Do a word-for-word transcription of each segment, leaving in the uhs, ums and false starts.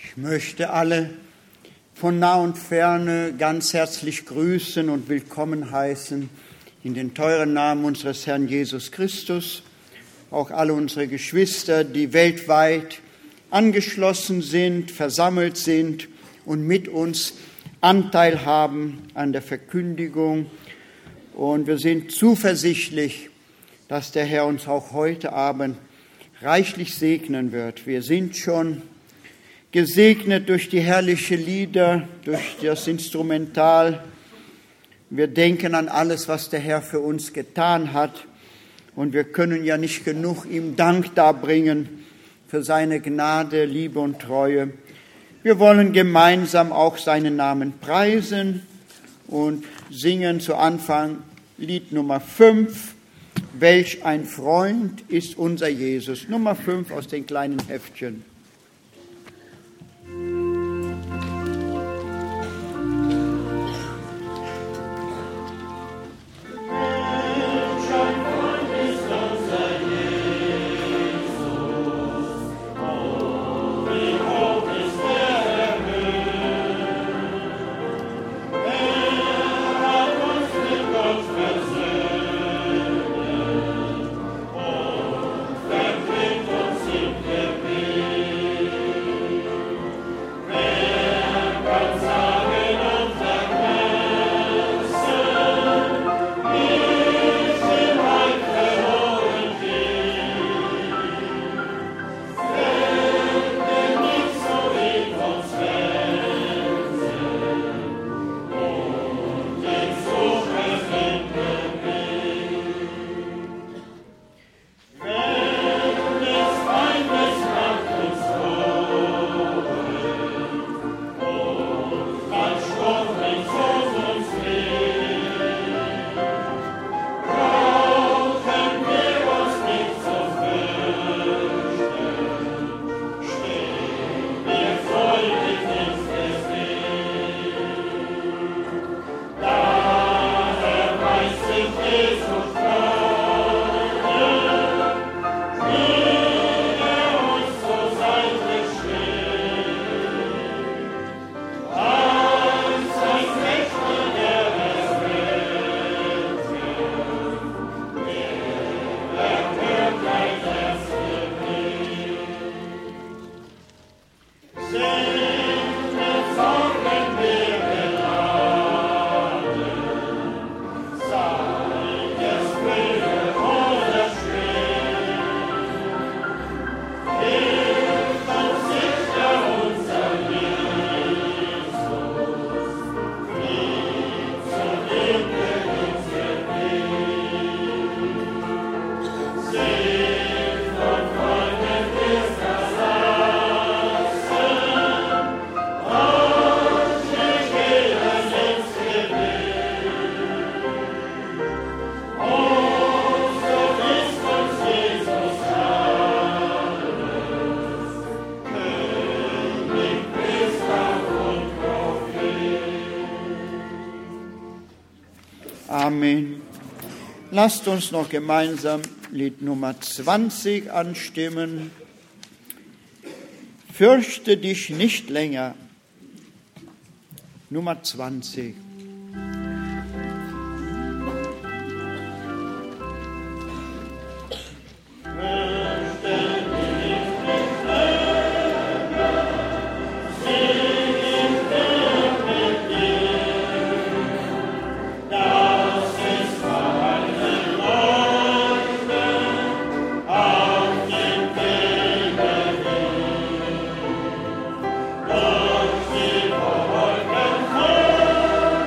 Ich möchte alle von nah und ferne ganz herzlich grüßen und willkommen heißen in den teuren Namen unseres Herrn Jesus Christus. Auch alle unsere Geschwister, die weltweit angeschlossen sind, versammelt sind und mit uns Anteil haben an der Verkündigung. Und wir sind zuversichtlich, dass der Herr uns auch heute Abend reichlich segnen wird. Wir sind schon gesegnet durch die herrlichen Lieder, durch das Instrumental. Wir denken an alles, was der Herr für uns getan hat. Und wir können ja nicht genug ihm Dank darbringen für seine Gnade, Liebe und Treue. Wir wollen gemeinsam auch seinen Namen preisen und singen zu Anfang Lied Nummer fünf. Welch ein Freund ist unser Jesus. Nummer fünf aus den kleinen Heftchen. Amen. Lasst uns noch gemeinsam Lied Nummer zwanzig anstimmen. Fürchte dich nicht länger. Nummer zwanzig. Oh,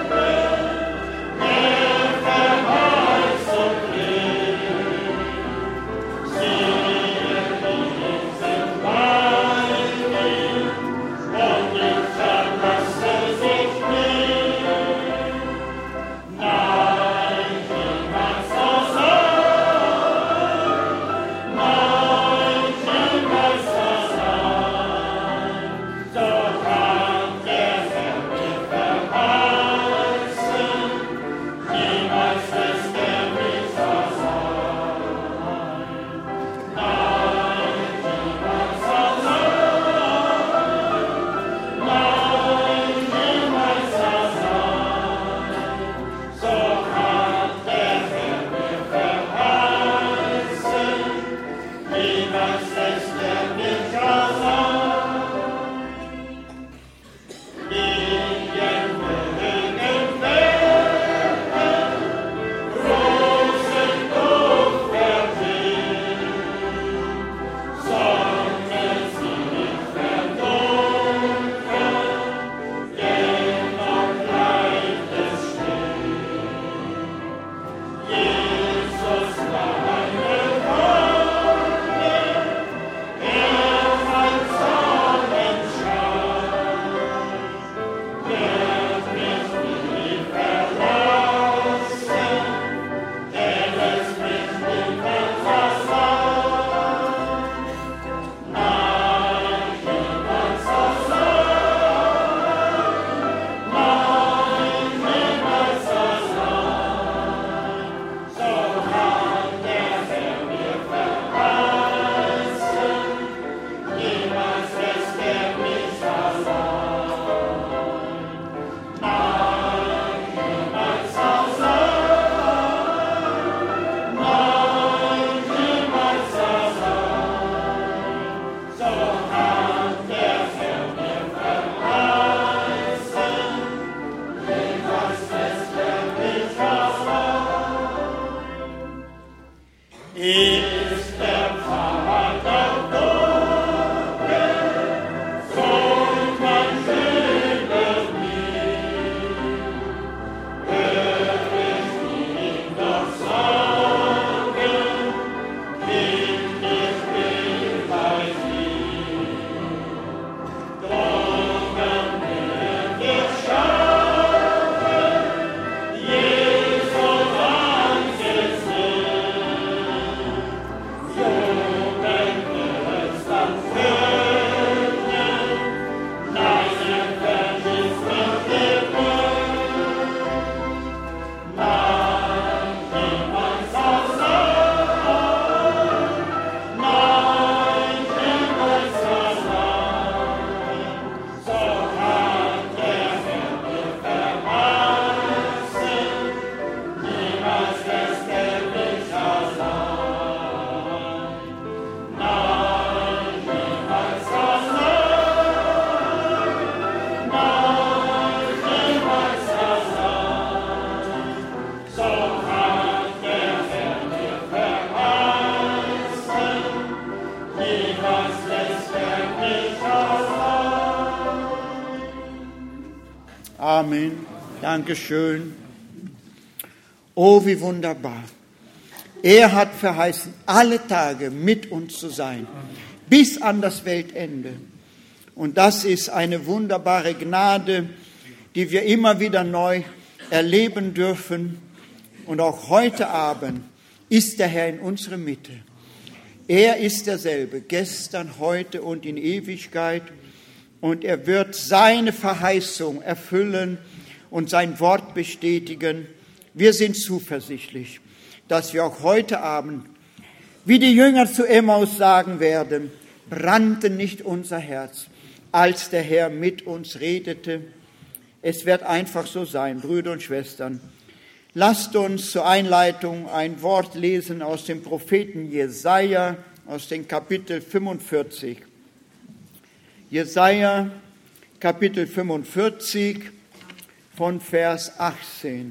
Amen. Dankeschön. Oh, wie wunderbar. Er hat verheißen, alle Tage mit uns zu sein, bis an das Weltende. Und das ist eine wunderbare Gnade, die wir immer wieder neu erleben dürfen. Und auch heute Abend ist der Herr in unserer Mitte. Er ist derselbe, gestern, heute und in Ewigkeit. Und er wird seine Verheißung erfüllen und sein Wort bestätigen. Wir sind zuversichtlich, dass wir auch heute Abend, wie die Jünger zu Emmaus sagen werden, brannte nicht unser Herz, als der Herr mit uns redete. Es wird einfach so sein, Brüder und Schwestern. Lasst uns zur Einleitung ein Wort lesen aus dem Propheten Jesaja, aus dem Kapitel fünfundvierzig. Jesaja, Kapitel fünfundvierzig, von Vers achtzehn.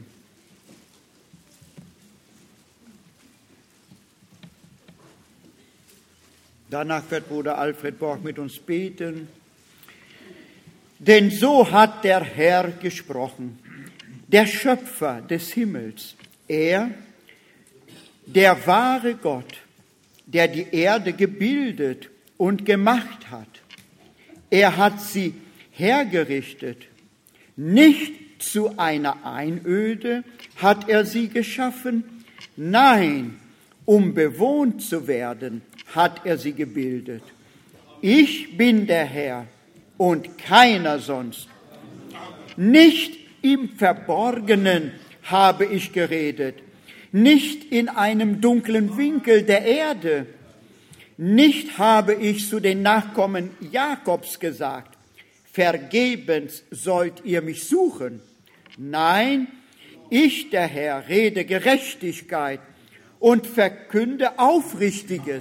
Danach wird Bruder Alfred Borg mit uns beten. Denn so hat der Herr gesprochen, der Schöpfer des Himmels, er, der wahre Gott, der die Erde gebildet und gemacht hat. Er hat sie hergerichtet. Nicht zu einer Einöde hat er sie geschaffen, nein, um bewohnt zu werden, hat er sie gebildet. Ich bin der Herr und keiner sonst. Nicht im Verborgenen habe ich geredet, nicht in einem dunklen Winkel der Erde. Nicht habe ich zu den Nachkommen Jakobs gesagt, vergebens sollt ihr mich suchen. Nein, ich, der Herr, rede Gerechtigkeit und verkünde Aufrichtiges.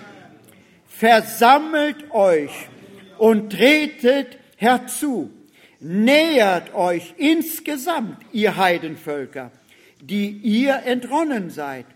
Versammelt euch und tretet herzu. Nähert euch insgesamt, ihr Heidenvölker, die ihr entronnen seid.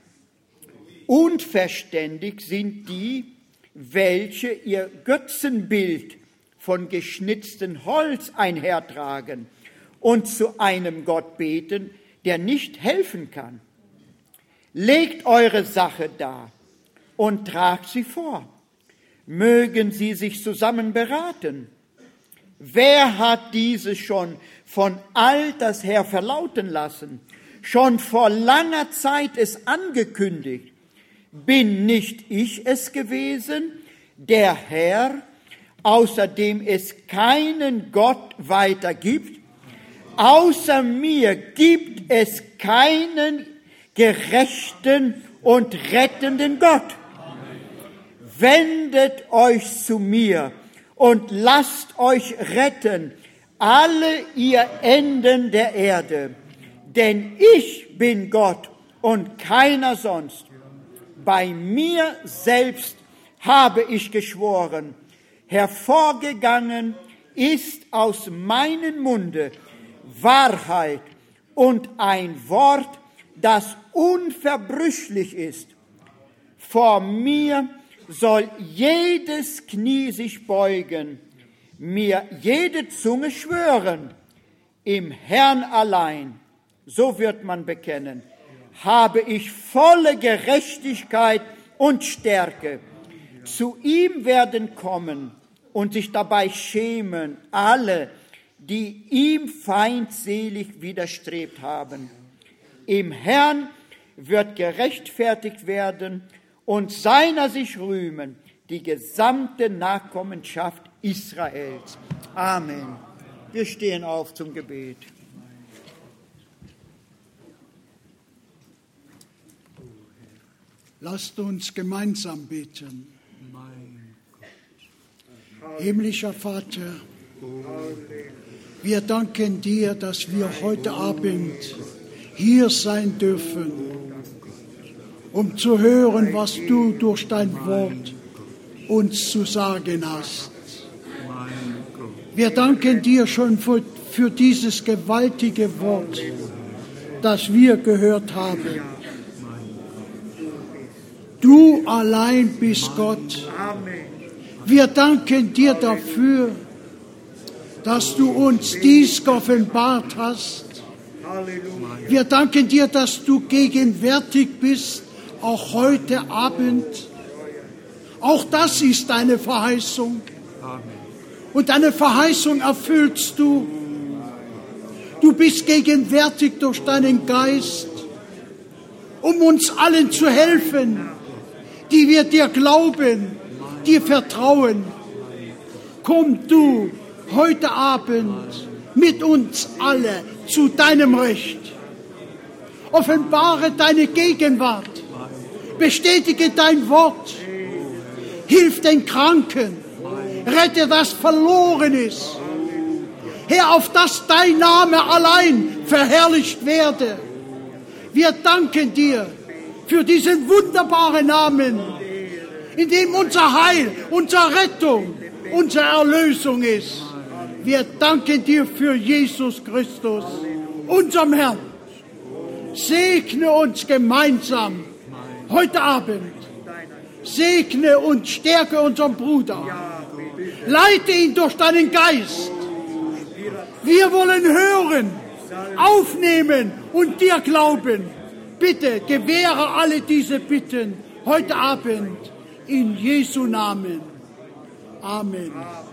Unverständig sind die, welche ihr Götzenbild von geschnitztem Holz einhertragen und zu einem Gott beten, der nicht helfen kann. Legt eure Sache dar und tragt sie vor. Mögen sie sich zusammen beraten. Wer hat diese schon von alters her verlauten lassen, schon vor langer Zeit es angekündigt? Bin nicht ich es gewesen, der Herr, außer dem es keinen Gott weiter gibt? Außer mir gibt es keinen gerechten und rettenden Gott. Wendet euch zu mir und lasst euch retten, alle ihr Enden der Erde. Denn ich bin Gott und keiner sonst. Bei mir selbst habe ich geschworen, hervorgegangen ist aus meinem Munde Wahrheit und ein Wort, das unverbrüchlich ist. Vor mir soll jedes Knie sich beugen, mir jede Zunge schwören. Im Herrn allein, so wird man bekennen, habe ich volle Gerechtigkeit und Stärke. Zu ihm werden kommen und sich dabei schämen alle, die ihm feindselig widerstrebt haben. Im Herrn wird gerechtfertigt werden und seiner sich rühmen die gesamte Nachkommenschaft Israels. Amen. Wir stehen auf zum Gebet. Lasst uns gemeinsam beten. Himmlischer Vater, wir danken dir, dass wir heute Abend hier sein dürfen, um zu hören, was du durch dein Wort uns zu sagen hast. Wir danken dir schon für, für dieses gewaltige Wort, das wir gehört haben. Du allein bist Gott. Wir danken dir dafür, dass du uns dies geoffenbart hast. Wir danken dir, dass du gegenwärtig bist, auch heute Abend. Auch das ist deine Verheißung. Und deine Verheißung erfüllst du. Du bist gegenwärtig durch deinen Geist, um uns allen zu helfen, die wir dir glauben, dir vertrauen. Komm du heute Abend mit uns alle zu deinem Recht. Offenbare deine Gegenwart. Bestätige dein Wort. Hilf den Kranken. Rette, das verloren ist. Herr, auf dass dein Name allein verherrlicht werde. Wir danken dir für diesen wunderbaren Namen, in dem unser Heil, unsere Rettung, unsere Erlösung ist. Wir danken dir für Jesus Christus, unserem Herrn. Segne uns gemeinsam heute Abend. Segne und stärke unseren Bruder. Leite ihn durch deinen Geist. Wir wollen hören, aufnehmen und dir glauben. Bitte gewähre alle diese Bitten heute Abend in Jesu Namen. Amen.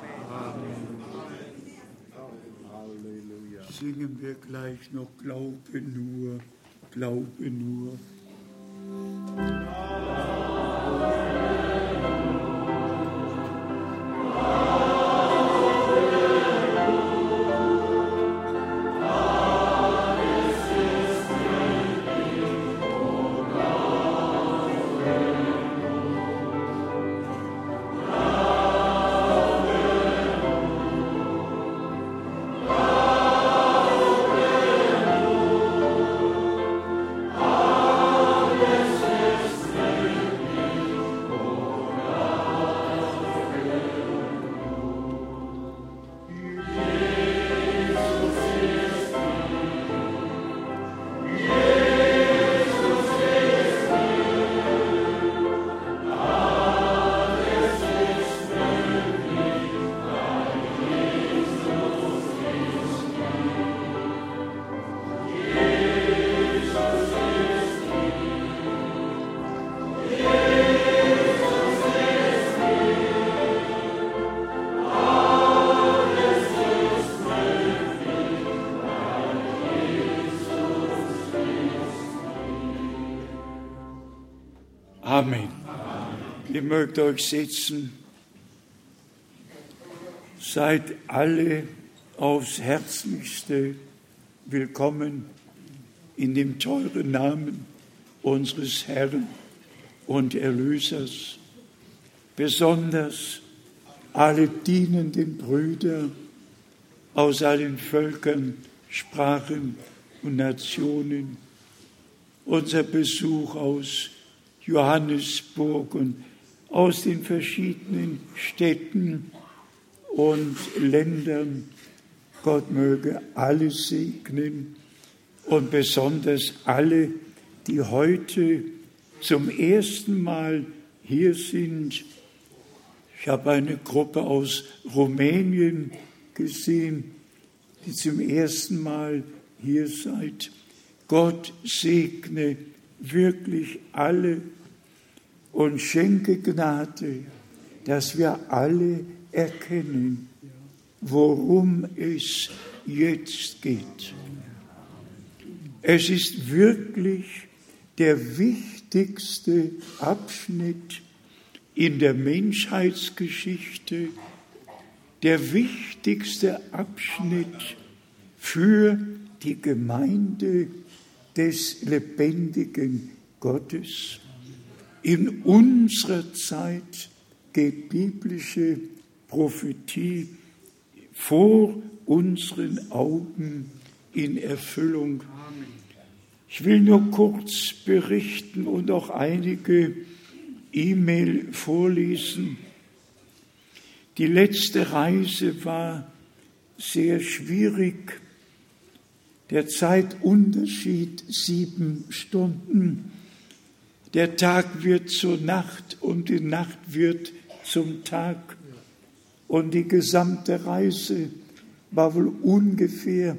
Singen wir gleich noch Glaube nur, Glaube nur. Amen. Ihr mögt euch setzen. Seid alle aufs Herzlichste willkommen in dem teuren Namen unseres Herrn und Erlösers. Besonders alle dienenden Brüder aus allen Völkern, Sprachen und Nationen. Unser Besuch aus Johannesburg und aus den verschiedenen Städten und Ländern. Gott möge alle segnen und besonders alle, die heute zum ersten Mal hier sind. Ich habe eine Gruppe aus Rumänien gesehen, die zum ersten Mal hier seid. Gott segne wirklich alle und schenke Gnade, dass wir alle erkennen, worum es jetzt geht. Es ist wirklich der wichtigste Abschnitt in der Menschheitsgeschichte, der wichtigste Abschnitt für die Gemeinde des lebendigen Gottes. In unserer Zeit geht biblische Prophetie vor unseren Augen in Erfüllung. Ich will nur kurz berichten und auch einige E-Mail vorlesen. Die letzte Reise war sehr schwierig. Der Zeitunterschied sieben Stunden. Der Tag wird zur Nacht und die Nacht wird zum Tag. Und die gesamte Reise war wohl ungefähr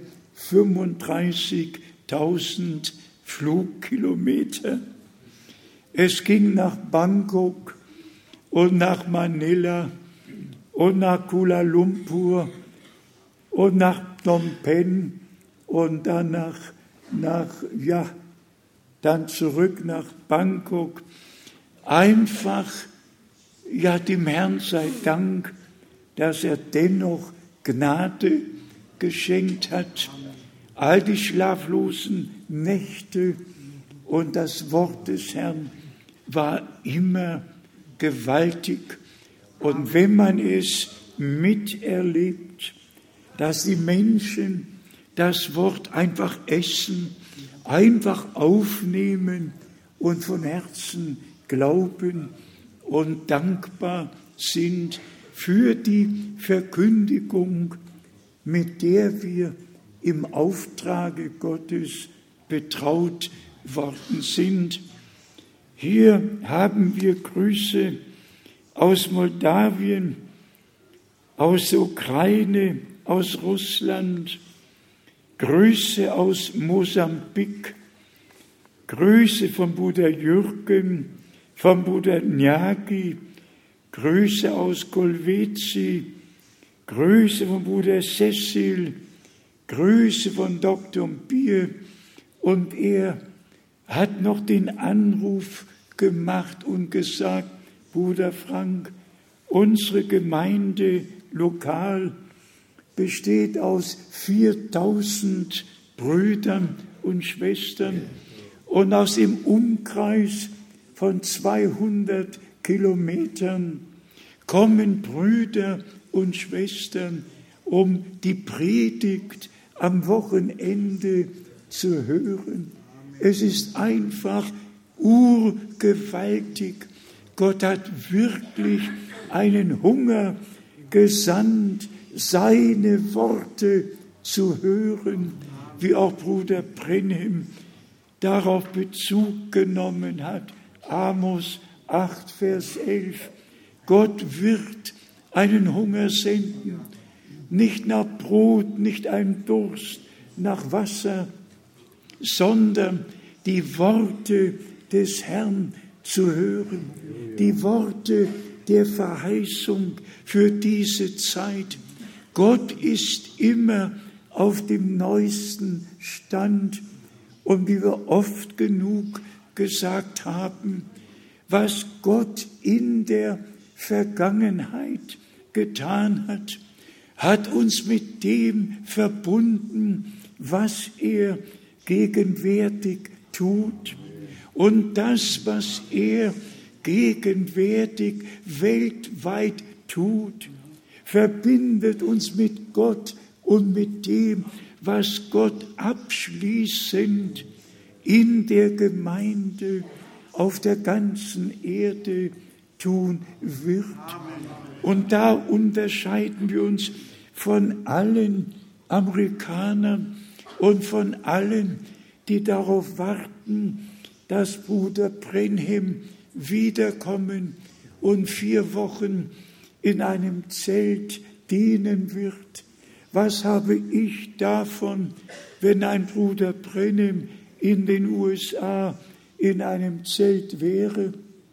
fünfunddreißigtausend Flugkilometer. Es ging nach Bangkok und nach Manila und nach Kuala Lumpur und nach Phnom Penh und dann nach, nach, ja, dann zurück nach Bangkok. Einfach, ja, dem Herrn sei Dank, dass er dennoch Gnade geschenkt hat. All die schlaflosen Nächte und das Wort des Herrn war immer gewaltig. Und wenn man es miterlebt, dass die Menschen das Wort einfach essen, einfach aufnehmen und von Herzen glauben und dankbar sind für die Verkündigung, mit der wir im Auftrage Gottes betraut worden sind. Hier haben wir Grüße aus Moldawien, aus der Ukraine, aus Russland, Grüße aus Mosambik, Grüße vom Bruder Jürgen, vom Bruder Nyagi, Grüße aus Golvezi, Grüße vom Bruder Cecil, Grüße von Doktor Bier. Und er hat noch den Anruf gemacht und gesagt, Bruder Frank, unsere Gemeinde lokal besteht aus viertausend Brüdern und Schwestern und aus dem Umkreis von zweihundert Kilometern kommen Brüder und Schwestern, um die Predigt am Wochenende zu hören. Es ist einfach urgewaltig. Gott hat wirklich einen Hunger gesandt, seine Worte zu hören, wie auch Bruder Brenhem darauf Bezug genommen hat. Amos acht, Vers elf. Gott wird einen Hunger senden, nicht nach Brot, nicht einen Durst nach Wasser, sondern die Worte des Herrn zu hören, die Worte der Verheißung für diese Zeit. Gott ist immer auf dem neuesten Stand. Und wie wir oft genug gesagt haben, was Gott in der Vergangenheit getan hat, hat uns mit dem verbunden, was er gegenwärtig tut. Und das, was er gegenwärtig weltweit tut, verbindet uns mit Gott und mit dem, was Gott abschließend in der Gemeinde auf der ganzen Erde tun wird. Und da unterscheiden wir uns von allen Amerikanern und von allen, die darauf warten, dass Bruder Brenhem wiederkommen und vier Wochen in einem Zelt dienen wird. Was habe ich davon, wenn ein Bruder Brenhem in den U S A in einem Zelt wäre?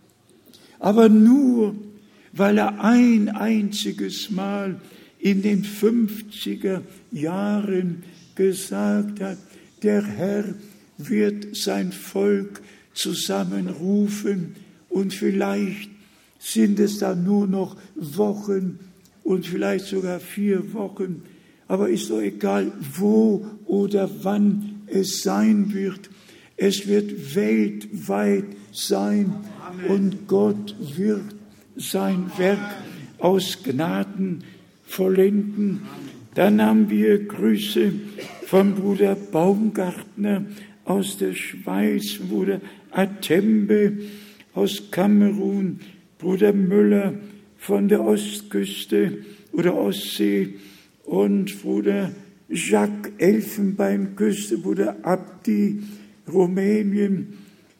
Aber nur, weil er ein einziges Mal in den fünfziger Jahren gesagt hat, der Herr wird sein Volk zusammenrufen und vielleicht sind es dann nur noch Wochen und vielleicht sogar vier Wochen. Aber ist doch egal, wo oder wann es sein wird. Es wird weltweit sein. Amen. Und Gott wird sein Werk aus Gnaden vollenden. Dann haben wir Grüße vom Bruder Baumgartner aus der Schweiz, Bruder Atembe aus Kamerun, Bruder Müller von der Ostküste oder Ostsee und Bruder Jacques Elfenbeinküste, Bruder Abdi, Rumänien,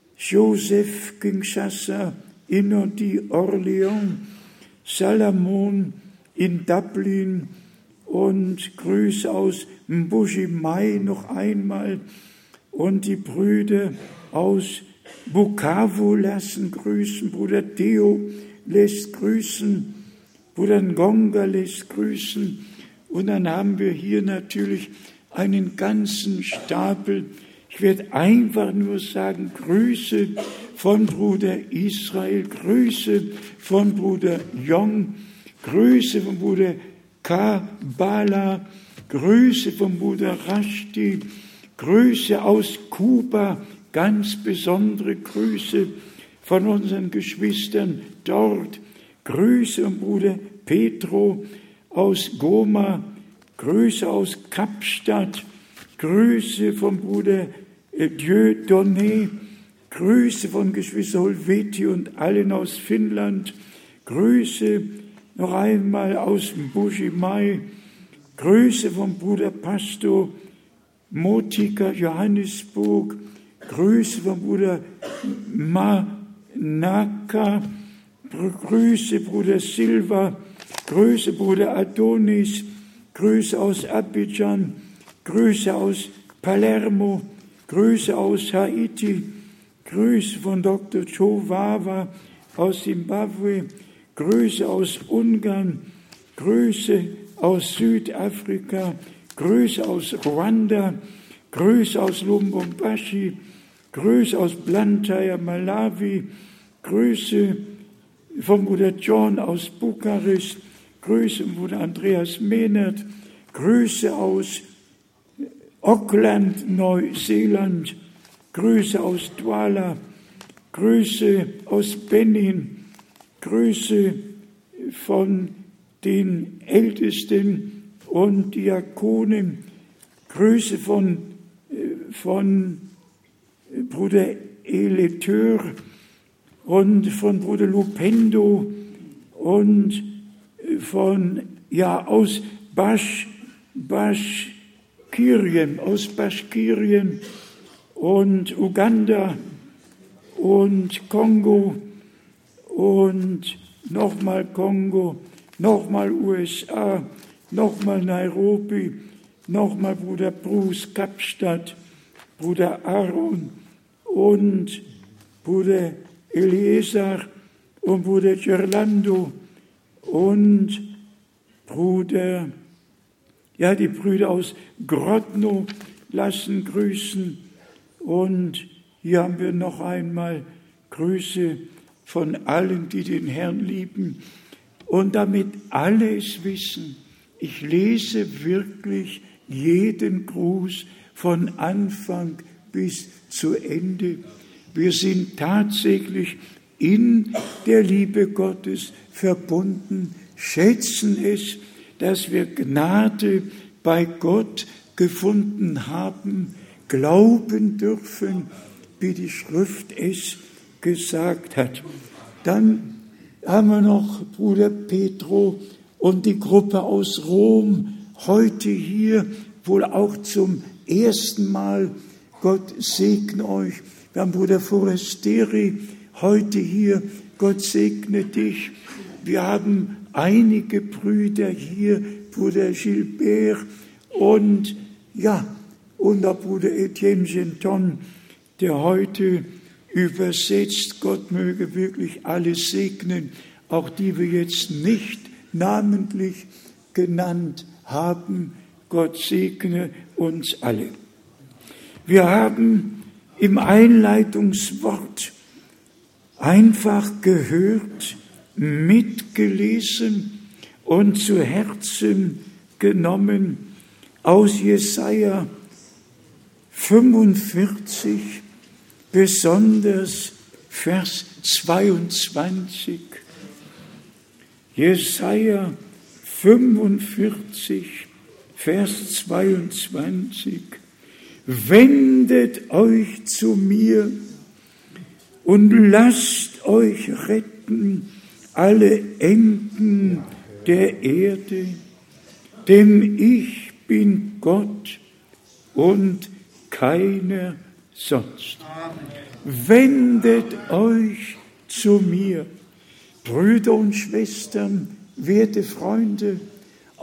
Joseph Kinshasa, Inodi Orleans, Salamon in Dublin und Grüße aus Mbuji-Mayi noch einmal und die Brüder aus Bukavu lassen grüßen, Bruder Theo lässt grüßen, Bruder Ngonga lässt grüßen und dann haben wir hier natürlich einen ganzen Stapel. Ich werde einfach nur sagen, Grüße von Bruder Israel, Grüße von Bruder Jong, Grüße von Bruder Kabala, Grüße von Bruder Rashti, Grüße aus Kuba, ganz besondere Grüße von unseren Geschwistern dort, Grüße von Bruder Petro aus Goma, Grüße aus Kapstadt, Grüße von Bruder Dieudonné, Grüße von Geschwister Holveti und allen aus Finnland, Grüße noch einmal aus Mbuji-Mayi, Grüße von Bruder Pastor Motika, Johannesburg, Grüße von Bruder Manaka, Grüße Bruder Silva, Grüße Bruder Adonis, Grüße aus Abidjan, Grüße aus Palermo, Grüße aus Haiti, Grüße von Doktor Joe Wawa aus Zimbabwe, Grüße aus Ungarn, Grüße aus Südafrika, Grüße aus Ruanda, Grüße aus Lubumbashi, Grüße aus Blantyre, Malawi, Grüße von Bruder John aus Bukarest, Grüße von Bruder Andreas Mehnert, Grüße aus Auckland, Neuseeland, Grüße aus Douala, Grüße aus Benin, Grüße von den Ältesten und Diakonen, Grüße von, von Bruder Eleteur und von Bruder Lupendo und von, ja, aus Basch, Baschkirien, aus Baschkirien und Uganda und Kongo und nochmal Kongo, nochmal U S A, nochmal Nairobi, nochmal Bruder Bruce Kapstadt, Bruder Aaron und Bruder Eliezer und Bruder Gerlando und Bruder, ja, die Brüder aus Grodno lassen grüßen. Und hier haben wir noch einmal Grüße von allen, die den Herrn lieben. Und damit alle es wissen, ich lese wirklich jeden Gruß von Anfang bis zu Ende. Wir sind tatsächlich in der Liebe Gottes verbunden, schätzen es, dass wir Gnade bei Gott gefunden haben, glauben dürfen, wie die Schrift es gesagt hat. Dann haben wir noch Bruder Petro und die Gruppe aus Rom, heute hier wohl auch zum ersten Mal. Gott segne euch. Wir haben Bruder Forestieri heute hier. Gott segne dich. Wir haben einige Brüder hier, Bruder Gilbert und ja, und auch Bruder Etienne Genton, der heute übersetzt. Gott möge wirklich alle segnen, auch die wir jetzt nicht namentlich genannt haben. Gott segne uns alle. Wir haben im Einleitungswort einfach gehört, mitgelesen und zu Herzen genommen aus Jesaja fünfundvierzig, besonders Vers zweiundzwanzig. Jesaja fünfundvierzig, Vers zweiundzwanzig. Wendet euch zu mir und lasst euch retten, alle Enden der Erde, denn ich bin Gott und keiner sonst. Wendet euch zu mir, Brüder und Schwestern, werte Freunde,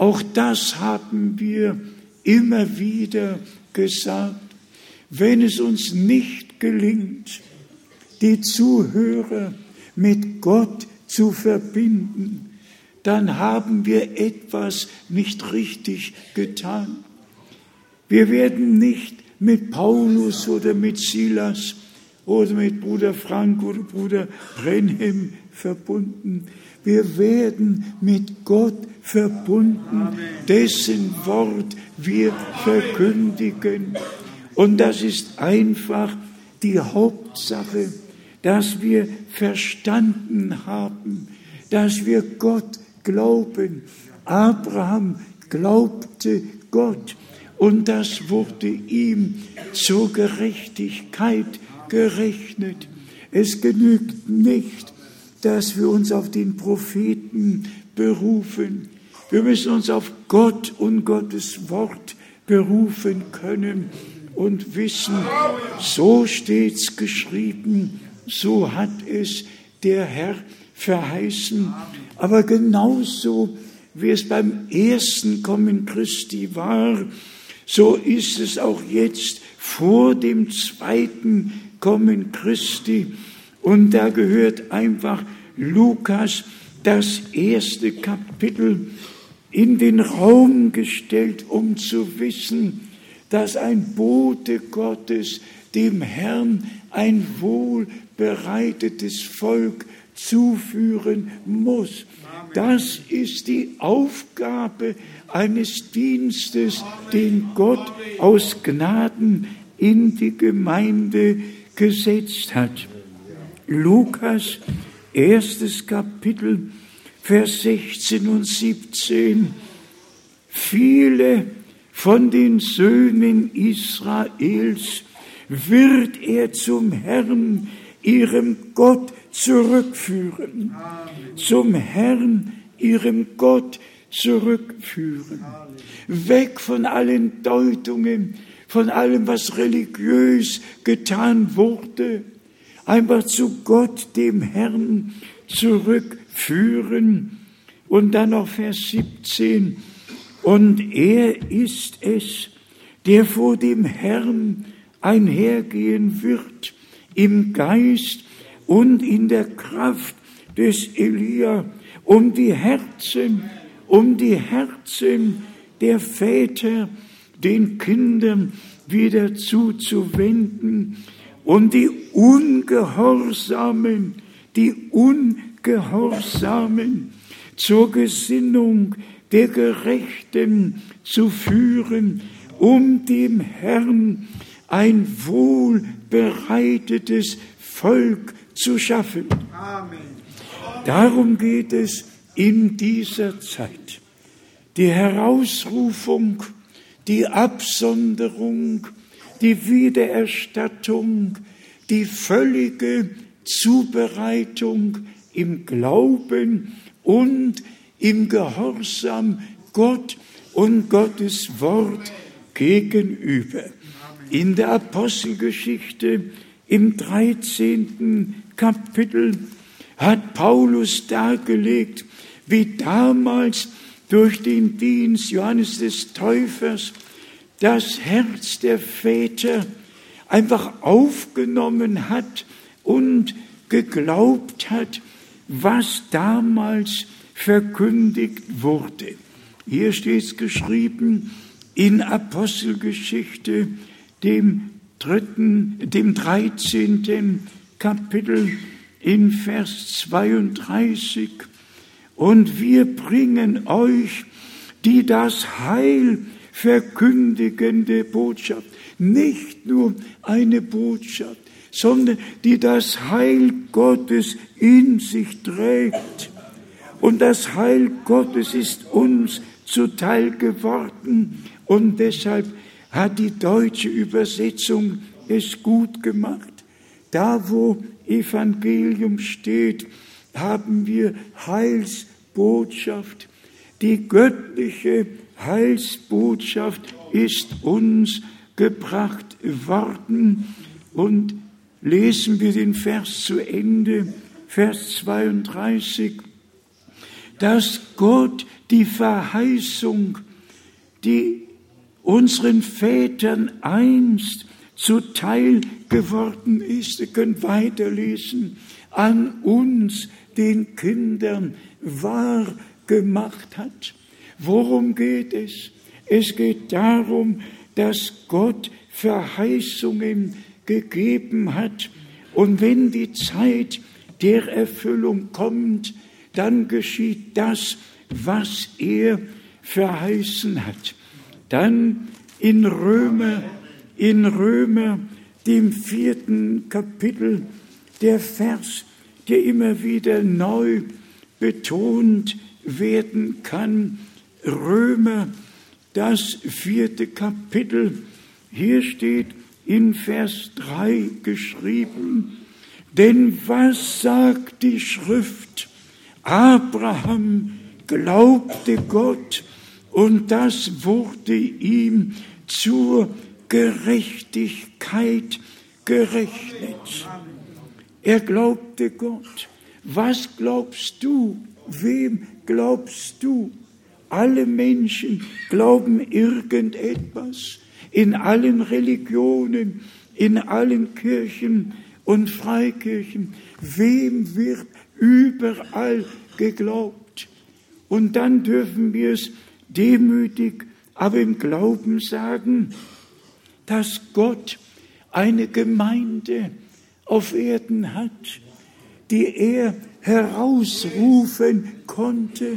Auch das haben wir immer wieder gesagt. Wenn es uns nicht gelingt, die Zuhörer mit Gott zu verbinden, dann haben wir etwas nicht richtig getan. Wir werden nicht mit Paulus oder mit Silas oder mit Bruder Frank oder Bruder Brenhem verbunden. Wir werden mit Gott verbunden, dessen Wort wir verkündigen. Und das ist einfach die Hauptsache, dass wir verstanden haben, dass wir Gott glauben. Abraham glaubte Gott und das wurde ihm zur Gerechtigkeit gerechnet. Es genügt nicht, dass wir uns auf den Propheten berufen. Wir müssen uns auf Gott und Gottes Wort berufen können und wissen, so steht's geschrieben, so hat es der Herr verheißen. Aber genauso wie es beim ersten Kommen Christi war, so ist es auch jetzt vor dem zweiten Kommen Christi. Und da gehört einfach Lukas das erste Kapitel in den Raum gestellt, um zu wissen, dass ein Bote Gottes dem Herrn ein wohlbereitetes Volk zuführen muss. Das ist die Aufgabe eines Dienstes, den Gott aus Gnaden in die Gemeinde gesetzt hat. Lukas, erstes Kapitel, Vers sechzehn und siebzehn. Viele von den Söhnen Israels wird er zum Herrn, ihrem Gott, zurückführen. Zum Herrn, ihrem Gott, zurückführen. Weg von allen Deutungen, von allem, was religiös getan wurde. Einfach zu Gott, dem Herrn, zurückführen. Und dann noch Vers siebzehn. Und er ist es, der vor dem Herrn einhergehen wird, im Geist und in der Kraft des Elia, um die Herzen, um die Herzen der Väter den Kindern wieder zuzuwenden und die Ungehorsamen, die Ungehorsamen zur Gesinnung der Gerechten zu führen, um dem Herrn ein wohlbereitetes Volk zu schaffen. Amen. Darum geht es in dieser Zeit. Die Herausrufung, die Absonderung, die Wiedererstattung, die völlige Zubereitung im Glauben und im Gehorsam Gott und Gottes Wort gegenüber. In der Apostelgeschichte im dreizehnten Kapitel hat Paulus dargelegt, wie damals durch den Dienst Johannes des Täufers das Herz der Väter einfach aufgenommen hat und geglaubt hat, was damals verkündigt wurde. Hier steht es geschrieben in Apostelgeschichte, dem dritten, dem dreizehnten Kapitel in Vers zweiunddreißig. Und wir bringen euch die das Heil verkündigende Botschaft. Nicht nur eine Botschaft, sondern die das Heil Gottes in sich trägt. Und das Heil Gottes ist uns zuteil geworden. Und deshalb hat die deutsche Übersetzung es gut gemacht. Da, wo Evangelium steht, haben wir Heilsbotschaft. Die göttliche Heilsbotschaft ist uns gebracht worden. Und lesen wir den Vers zu Ende, Vers zweiunddreißig. Dass Gott die Verheißung, die unseren Vätern einst zuteil geworden ist, ihr könnt weiterlesen, an uns, den Kindern, wahr gemacht hat. Worum geht es? Es geht darum, dass Gott Verheißungen gegeben hat. Und wenn die Zeit der Erfüllung kommt, dann geschieht das, was er verheißen hat. Dann in Römer, in Römer, dem vierten Kapitel, der Vers, der immer wieder neu betont werden kann. Römer, das vierte Kapitel, hier steht in Vers drei geschrieben, denn was sagt die Schrift? Abraham glaubte Gott und das wurde ihm zur Gerechtigkeit gerechnet. Er glaubte Gott. Was glaubst du? Wem glaubst du? Alle Menschen glauben irgendetwas. In allen Religionen, in allen Kirchen und Freikirchen. Wem wird überall geglaubt? Und dann dürfen wir es demütig, aber im Glauben sagen, dass Gott eine Gemeinde auf Erden hat, die er herausrufen konnte,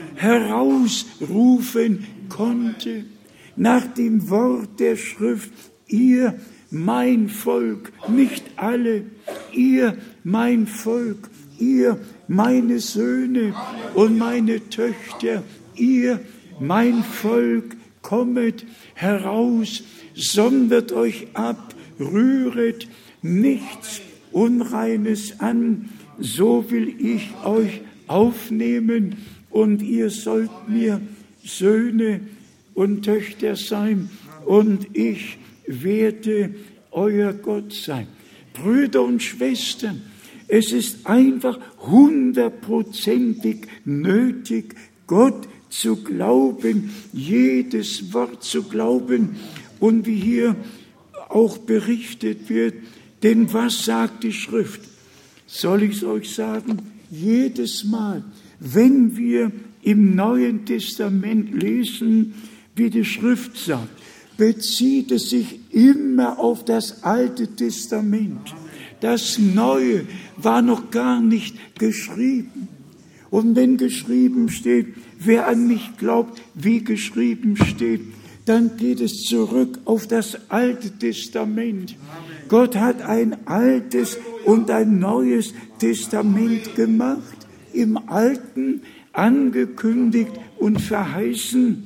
herausrufen konnte, nach dem Wort der Schrift, ihr, mein Volk, nicht alle, ihr, mein Volk, ihr, meine Söhne und meine Töchter, ihr, mein Volk, kommet heraus, sondert euch ab, rühret nichts Unreines an, so will ich euch aufnehmen und ihr sollt mir Söhne und Töchter sein und ich werde euer Gott sein. Brüder und Schwestern, es ist einfach hundertprozentig nötig, Gott zu glauben, jedes Wort zu glauben und wie hier auch berichtet wird, denn was sagt die Schrift? Soll ich es euch sagen? Jedes Mal, wenn wir im Neuen Testament lesen, wie die Schrift sagt, bezieht es sich immer auf das Alte Testament. Das Neue war noch gar nicht geschrieben. Und wenn geschrieben steht, wer an mich glaubt, wie geschrieben steht, dann geht es zurück auf das Alte Testament. Gott hat ein altes und ein neues Testament gemacht, im Alten angekündigt und verheißen,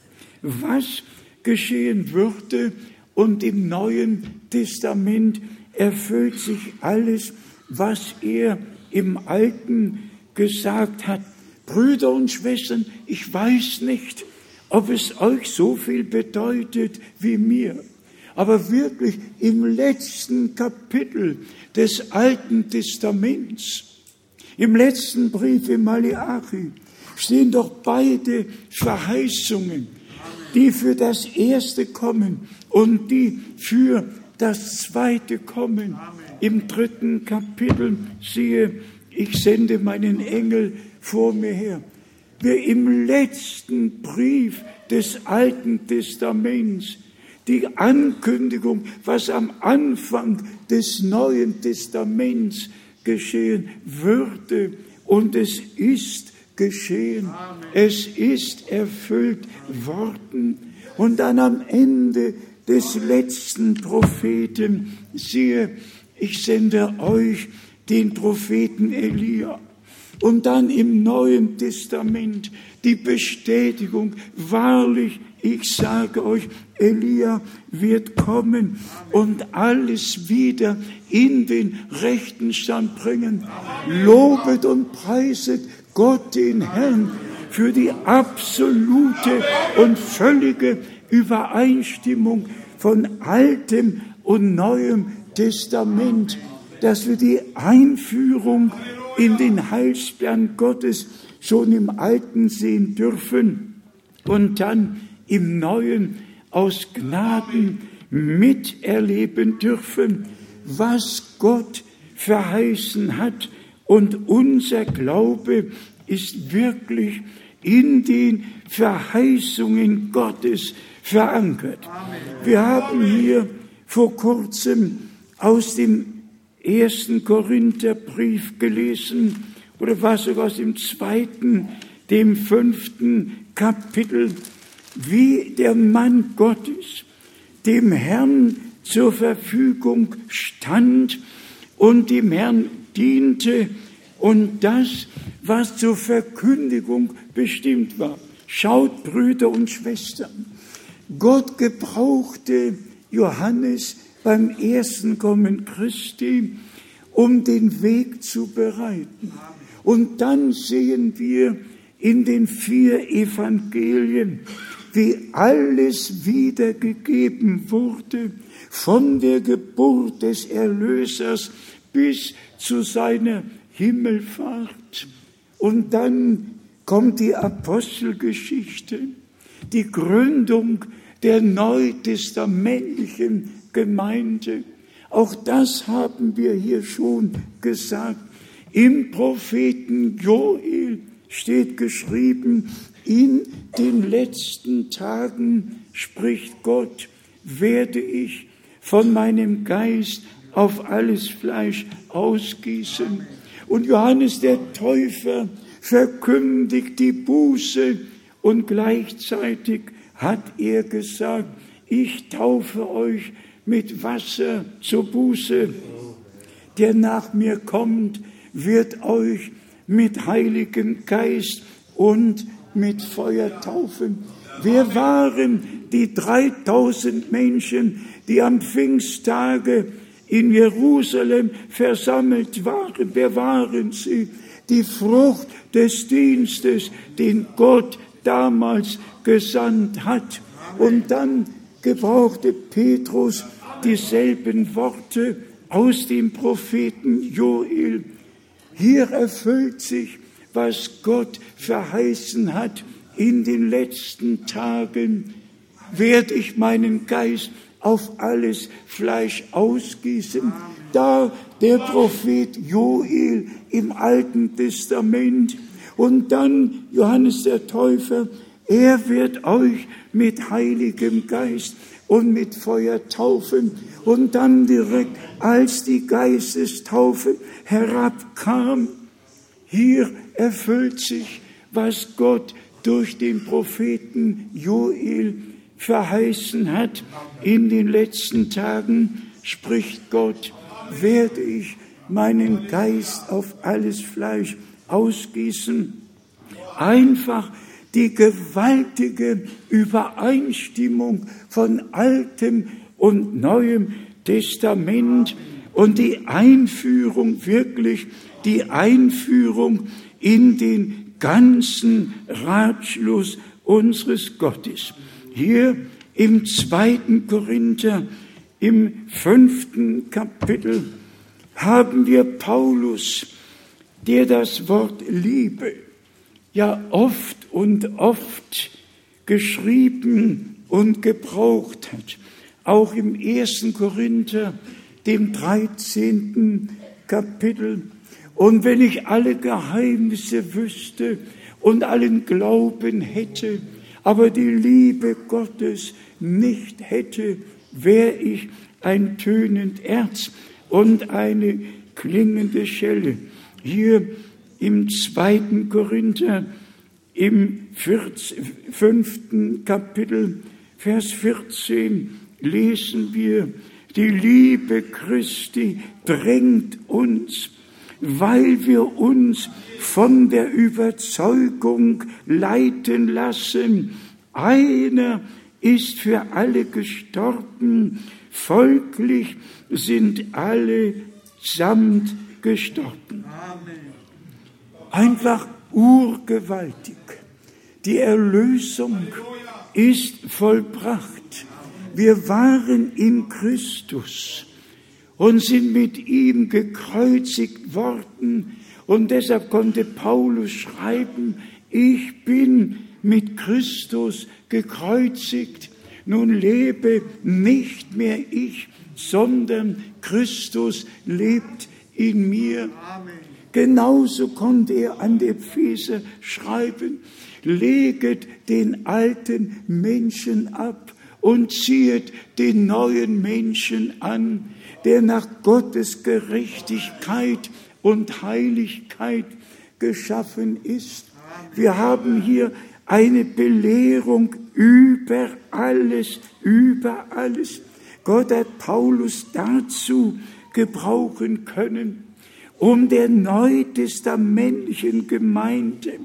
was geschehen würde, und im Neuen Testament erfüllt sich alles, was er im Alten gesagt hat. Brüder und Schwestern, ich weiß nicht, ob es euch so viel bedeutet wie mir, aber wirklich im letzten Kapitel des Alten Testaments, im letzten Brief im Maleachi, stehen doch beide Verheißungen, die für das Erste kommen und die für das Zweite kommen. Im dritten Kapitel, siehe, ich sende meinen Engel vor mir her. Wir im letzten Brief des Alten Testaments, die Ankündigung, was am Anfang des Neuen Testaments geschehen würde. Und es ist geschehen. Amen. Es ist erfüllt worden. Und dann am Ende des letzten Propheten, siehe, ich sende euch den Propheten Elia. Und dann im Neuen Testament die Bestätigung, wahrlich, ich sage euch, Elia wird kommen und alles wieder in den rechten Stand bringen. Lobet und preiset Gott den Herrn für die absolute und völlige Übereinstimmung von Altem und Neuem Testament, dass wir die Einführung in den Heilsplan Gottes schon im Alten sehen dürfen und dann im Neuen aus Gnaden miterleben dürfen, was Gott verheißen hat. Und unser Glaube ist wirklich in den Verheißungen Gottes verankert. Wir haben hier vor kurzem aus dem ersten Korintherbrief gelesen, oder war sogar aus dem zweiten, dem fünften Kapitel, wie der Mann Gottes dem Herrn zur Verfügung stand und dem Herrn diente und das, was zur Verkündigung bestimmt war. Schaut, Brüder und Schwestern, Gott gebrauchte Johannes beim ersten Kommen Christi, um den Weg zu bereiten. Und dann sehen wir in den vier Evangelien, wie alles wiedergegeben wurde, von der Geburt des Erlösers bis zu seiner Himmelfahrt. Und dann kommt die Apostelgeschichte, die Gründung der neutestamentlichen Gemeinde. Auch das haben wir hier schon gesagt. Im Propheten Joel steht geschrieben, in den letzten Tagen, spricht Gott, werde ich von meinem Geist auf alles Fleisch ausgießen. Und Johannes der Täufer verkündigt die Buße und gleichzeitig hat er gesagt, ich taufe euch mit Wasser zur Buße. Der nach mir kommt, wird euch mit Heiligem Geist und mit Feuer taufen. Wer waren die dreitausend Menschen, die am Pfingsttage in Jerusalem versammelt waren? Wer waren sie? Die Frucht des Dienstes, den Gott damals gesandt hat. Und dann gebrauchte Petrus dieselben Worte aus dem Propheten Joel. Hier erfüllt sich, was Gott verheißen hat. In den letzten Tagen werde ich meinen Geist auf alles Fleisch ausgießen. Da der Prophet Joel im Alten Testament und dann Johannes der Täufer, er wird euch mit Heiligem Geist und mit Feuer taufen. Und dann direkt, als die Geistestaufe herabkam, hier erfüllt sich, was Gott durch den Propheten Joel verheißen hat. In den letzten Tagen, spricht Gott, werde ich meinen Geist auf alles Fleisch ausgießen. Einfach die gewaltige Übereinstimmung von Altem und Neuem Testament und die Einführung, wirklich die Einführung in den ganzen Ratschluss unseres Gottes. Hier im zweiten Korinther, im fünften Kapitel, haben wir Paulus, der das Wort Liebe ja oft und oft geschrieben und gebraucht hat. Auch im ersten Korinther, dem dreizehnten Kapitel. Und wenn ich alle Geheimnisse wüsste und allen Glauben hätte, aber die Liebe Gottes nicht hätte, wäre ich ein tönend Erz und eine klingende Schelle. Hier im zweiten Korinther, im fünften Kapitel, Vers vierzehn, lesen wir, die Liebe Christi drängt uns, weil wir uns von der Überzeugung leiten lassen, einer ist für alle gestorben, folglich sind alle samt gestorben. Einfach urgewaltig. Die Erlösung ist vollbracht. Wir waren in Christus und sind mit ihm gekreuzigt worden Und deshalb konnte Paulus schreiben, ich bin mit Christus gekreuzigt. Nun lebe nicht mehr ich, sondern Christus lebt in mir. Amen. Genauso konnte er an die Epheser schreiben, leget den alten Menschen ab und ziehet den neuen Menschen an, der nach Gottes Gerechtigkeit und Heiligkeit geschaffen ist. Wir haben hier eine Belehrung über alles, über alles. Gott hat Paulus dazu gebrauchen können, um der neutestamentlichen Gemeinde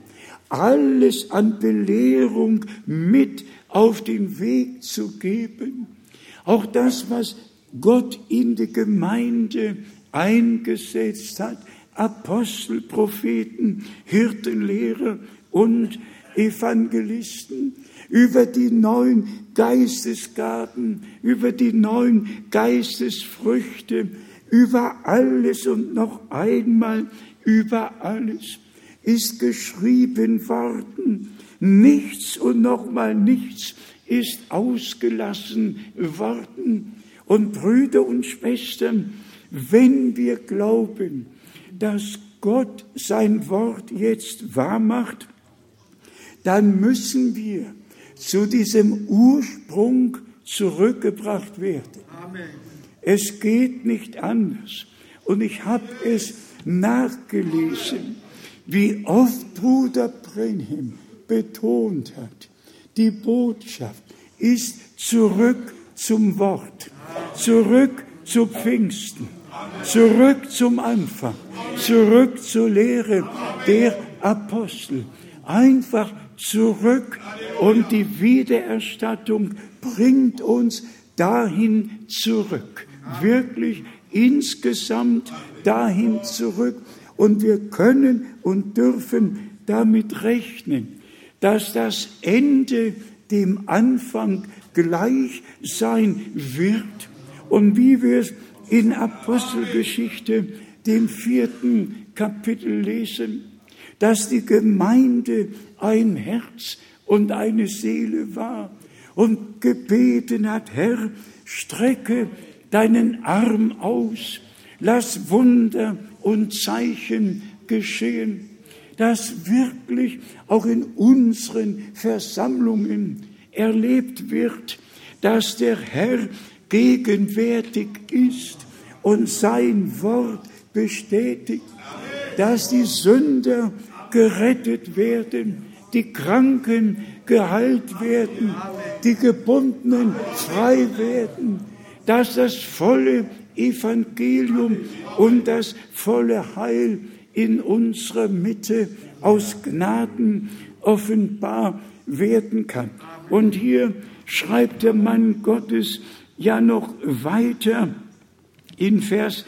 alles an Belehrung mit auf den Weg zu geben. Auch das, was Gott in die Gemeinde eingesetzt hat, Apostel, Propheten, Hirten, Lehrer und Evangelisten, über die neuen Geistesgaben, über die neuen Geistesfrüchte, über alles und noch einmal über alles ist geschrieben worden. Nichts und nochmal nichts ist ausgelassen worden. Und Brüder und Schwestern, wenn wir glauben, dass Gott sein Wort jetzt wahr macht, dann müssen wir zu diesem Ursprung zurückgebracht werden. Amen. Es geht nicht anders. Und ich habe es nachgelesen, wie oft Bruder Branham betont hat, die Botschaft ist zurück zum Wort, zurück zu Pfingsten, zurück zum Anfang, zurück zur Lehre der Apostel. Einfach zurück, und die Wiedererstattung bringt uns dahin zurück, wirklich insgesamt dahin zurück. Und wir können und dürfen damit rechnen, dass das Ende dem Anfang gleich sein wird. Und wie wir es in Apostelgeschichte, dem vierten Kapitel lesen, dass die Gemeinde ein Herz und eine Seele war und gebeten hat, Herr, strecke deinen Arm aus, lass Wunder und Zeichen geschehen, dass wirklich auch in unseren Versammlungen erlebt wird, dass der Herr gegenwärtig ist und sein Wort bestätigt, dass die Sünder gerettet werden, die Kranken geheilt werden, die Gebundenen frei werden, dass das volle Evangelium und das volle Heil in unserer Mitte aus Gnaden offenbar werden kann. Und hier schreibt der Mann Gottes ja noch weiter in Vers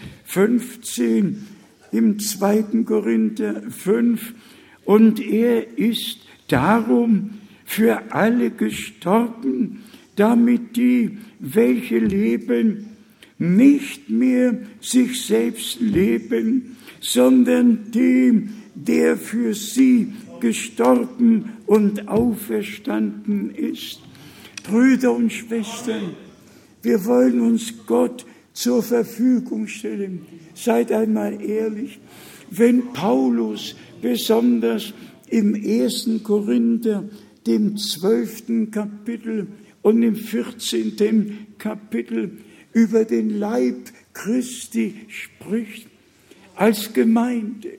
fünfzehn im zweiten Korinther fünf, und er ist darum für alle gestorben, damit die, welche leben, nicht mehr sich selbst leben, sondern dem, der für sie gestorben und auferstanden ist. Brüder und Schwestern, wir wollen uns Gott zur Verfügung stellen. Seid einmal ehrlich, wenn Paulus besonders im ersten Korinther, dem zwölften Kapitel und im vierzehnten Kapitel über den Leib Christi spricht, als Gemeinde,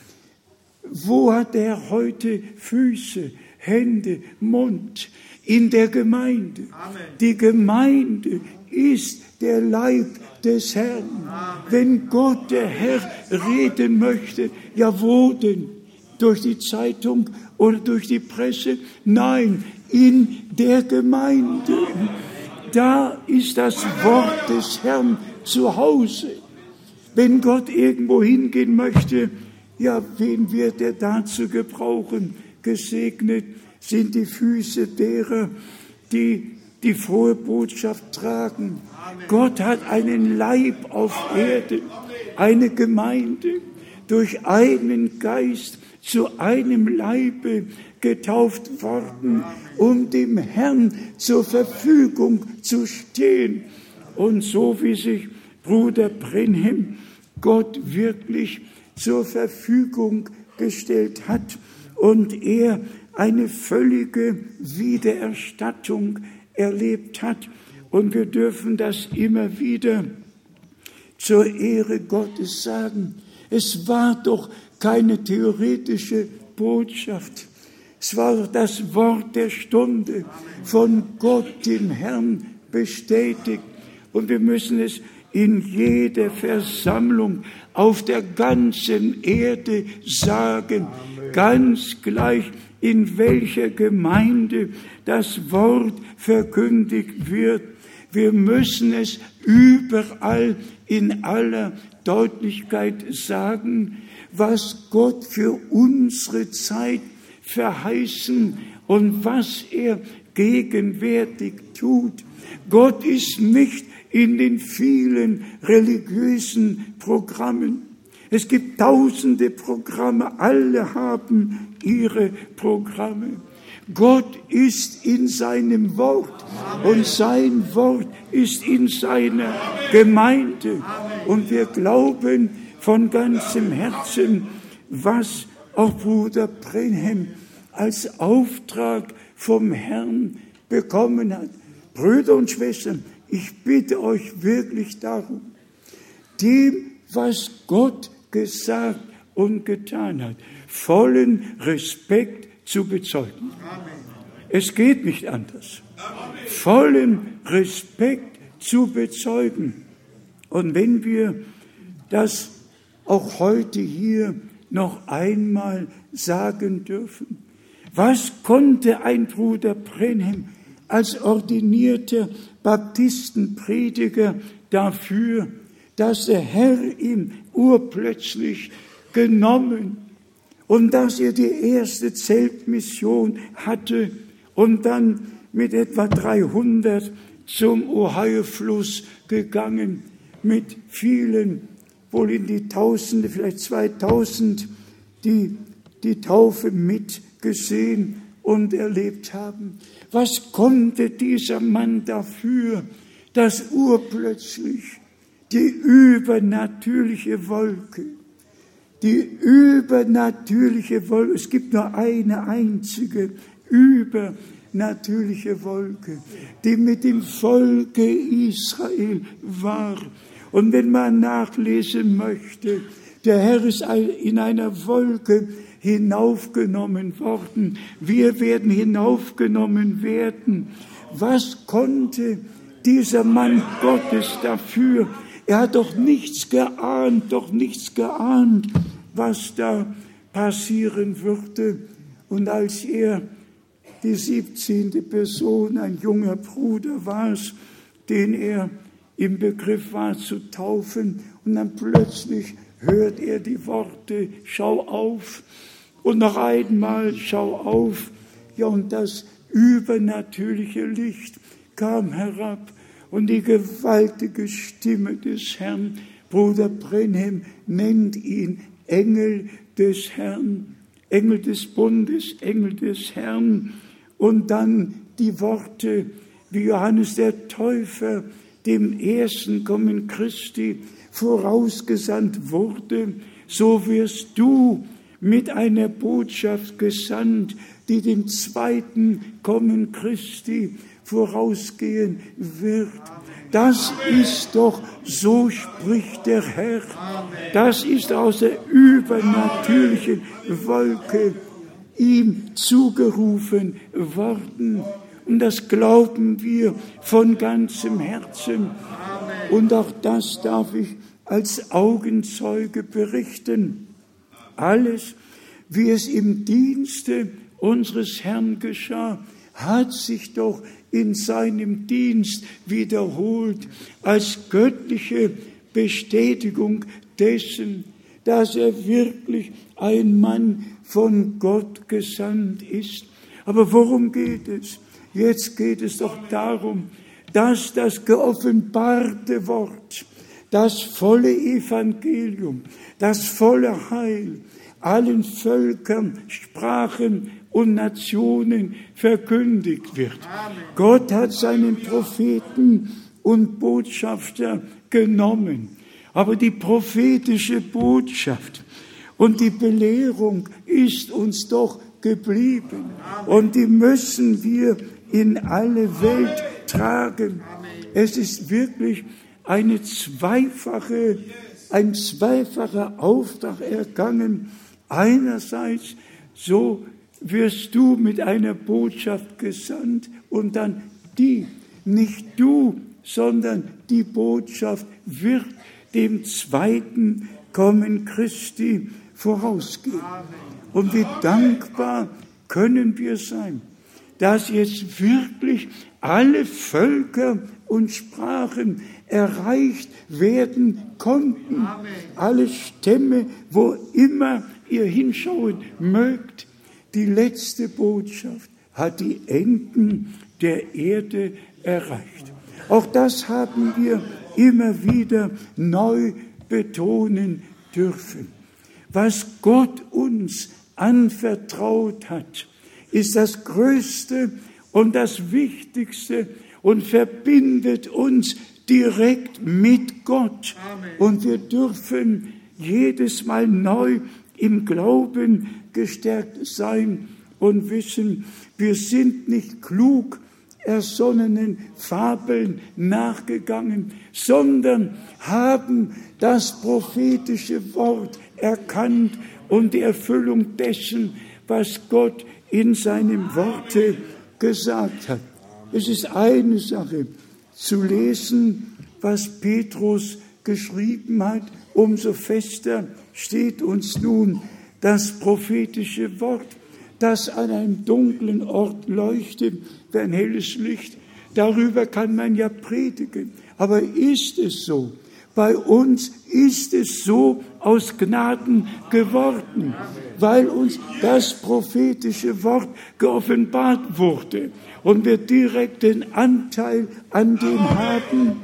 wo hat er heute Füße, Hände, Mund? In der Gemeinde. Amen. Die Gemeinde ist der Leib des Herrn. Amen. Wenn Gott, der Herr, reden möchte, ja wo denn? Durch die Zeitung oder durch die Presse? Nein, in der Gemeinde. Da ist das Wort des Herrn zu Hause. Wenn Gott irgendwo hingehen möchte, ja, wen wird er dazu gebrauchen? Gesegnet sind die Füße derer, die die frohe Botschaft tragen. Amen. Gott hat einen Leib auf Erden, eine Gemeinde. durch einen Geist zu einem Leibe getauft worden, um dem Herrn zur Verfügung zu stehen. Und so wie sich Bruder Brenhem Gott wirklich zur Verfügung gestellt hat und er eine völlige Wiedererstattung erlebt hat. Und wir dürfen das immer wieder zur Ehre Gottes sagen. Es war doch keine theoretische Botschaft. Es war doch das Wort der Stunde, von Gott, dem Herrn, bestätigt. Und wir müssen es in jeder Versammlung auf der ganzen Erde sagen, ganz gleich in welcher Gemeinde das Wort verkündigt wird. Wir müssen es überall in aller Deutlichkeit sagen, was Gott für unsere Zeit verheißen und was er gegenwärtig tut. Gott ist nicht in den vielen religiösen Programmen. Es gibt tausende Programme, alle haben ihre Programme. Gott ist in seinem Wort und sein Wort ist in seiner Gemeinde. Und wir glauben von ganzem Herzen, was auch Bruder Brenhem als Auftrag vom Herrn bekommen hat. Brüder und Schwestern, ich bitte euch wirklich darum, dem, was Gott gesagt und getan hat, vollen Respekt zu bezeugen. Amen. Es geht nicht anders. Amen. Vollen Respekt zu bezeugen. Und wenn wir das auch heute hier noch einmal sagen dürfen, was konnte ein Bruder Brenhem als ordinierter Baptistenprediger dafür, dass der Herr ihn urplötzlich genommen und dass er die erste Zeltmission hatte und dann mit etwa dreihundert zum Ohio-Fluss gegangen, mit vielen, wohl in die Tausende, vielleicht zweitausend, die die Taufe mitgesehen und erlebt haben. Was konnte dieser Mann dafür, dass urplötzlich die übernatürliche Wolke, die übernatürliche Wolke, es gibt nur eine einzige übernatürliche Wolke, die mit dem Volke Israel war. Und wenn man nachlesen möchte, der Herr ist in einer Wolke hinaufgenommen worden. Wir werden hinaufgenommen werden. Was konnte dieser Mann Gottes dafür? Er hat doch nichts geahnt, doch nichts geahnt, was da passieren würde. Und als er die siebzehnte Person, ein junger Bruder war, den er im Begriff war zu taufen, und dann plötzlich hört er die Worte, schau auf, und noch einmal, schau auf. Ja, und das übernatürliche Licht kam herab und die gewaltige Stimme des Herrn, Bruder Brenhem nennt ihn Engel des Herrn, Engel des Bundes, Engel des Herrn. Und dann die Worte, wie Johannes der Täufer dem ersten Kommen Christi vorausgesandt wurde, so wirst du mit einer Botschaft gesandt, die dem zweiten Kommen Christi vorausgehen wird. Das ist doch, so spricht der Herr, das ist aus der übernatürlichen Wolke ihm zugerufen worden. Und das glauben wir von ganzem Herzen. Und auch das darf ich als Augenzeuge berichten. Alles, wie es im Dienste unseres Herrn geschah, hat sich doch in seinem Dienst wiederholt als göttliche Bestätigung dessen, dass er wirklich ein Mann von Gott gesandt ist. Aber worum geht es? Jetzt geht es doch darum, dass das geoffenbarte Wort, das volle Evangelium, das volle Heil allen Völkern, Sprachen und Nationen verkündigt wird. Amen. Gott hat seinen Propheten und Botschafter genommen, aber die prophetische Botschaft und die Belehrung ist uns doch geblieben. Und die müssen wir in alle Welt tragen. Es ist wirklich eine zweifache, ein zweifacher Auftrag ergangen. Einerseits, so wirst du mit einer Botschaft gesandt und dann die, nicht du, sondern die Botschaft wird dem zweiten Kommen Christi vorausgehen. Und wie dankbar können wir sein, dass jetzt wirklich alle Völker und Sprachen erreicht werden konnten. Amen. Alle Stämme, wo immer ihr hinschauen mögt. Die letzte Botschaft hat die Enden der Erde erreicht. Auch das haben wir immer wieder neu betonen dürfen. Was Gott uns anvertraut hat, ist das Größte und das Wichtigste und verbindet uns direkt mit Gott. Amen. Und wir dürfen jedes Mal neu im Glauben gestärkt sein und wissen, wir sind nicht klug ersonnenen Fabeln nachgegangen, sondern haben das prophetische Wort erkannt und die Erfüllung dessen, was Gott in seinem Worte gesagt hat. Es ist eine Sache, zu lesen, was Petrus geschrieben hat, umso fester steht uns nun das prophetische Wort, das an einem dunklen Ort leuchtet wie ein helles Licht. Darüber kann man ja predigen. Aber ist es so? Bei uns ist es so aus Gnaden geworden, weil uns das prophetische Wort geoffenbart wurde und wir direkt den Anteil an dem haben,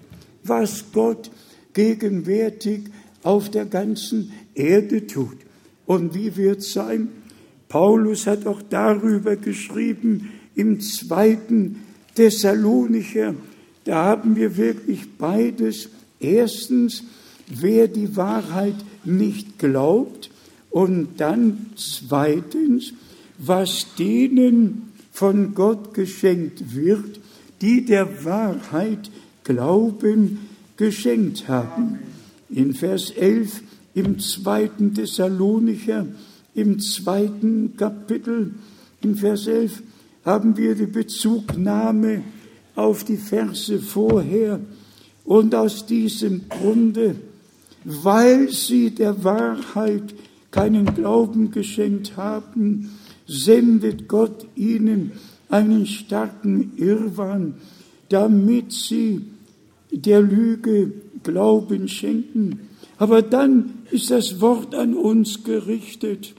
was Gott gegenwärtig auf der ganzen Erde tut. Und wie wird es sein? Paulus hat auch darüber geschrieben im zweiten Thessalonicher. Da haben wir wirklich beides. Erstens, wer die Wahrheit nicht glaubt. Und dann zweitens, was denen von Gott geschenkt wird, die der Wahrheit Glauben geschenkt haben. In Vers elf im zweiten Thessalonicher, im zweiten Kapitel, in Vers elf, haben wir die Bezugnahme auf die Verse vorher. Und aus diesem Grunde, weil sie der Wahrheit keinen Glauben geschenkt haben, sendet Gott ihnen einen starken Irrwahn, damit sie der Lüge Glauben schenken. Aber dann ist das Wort an uns gerichtet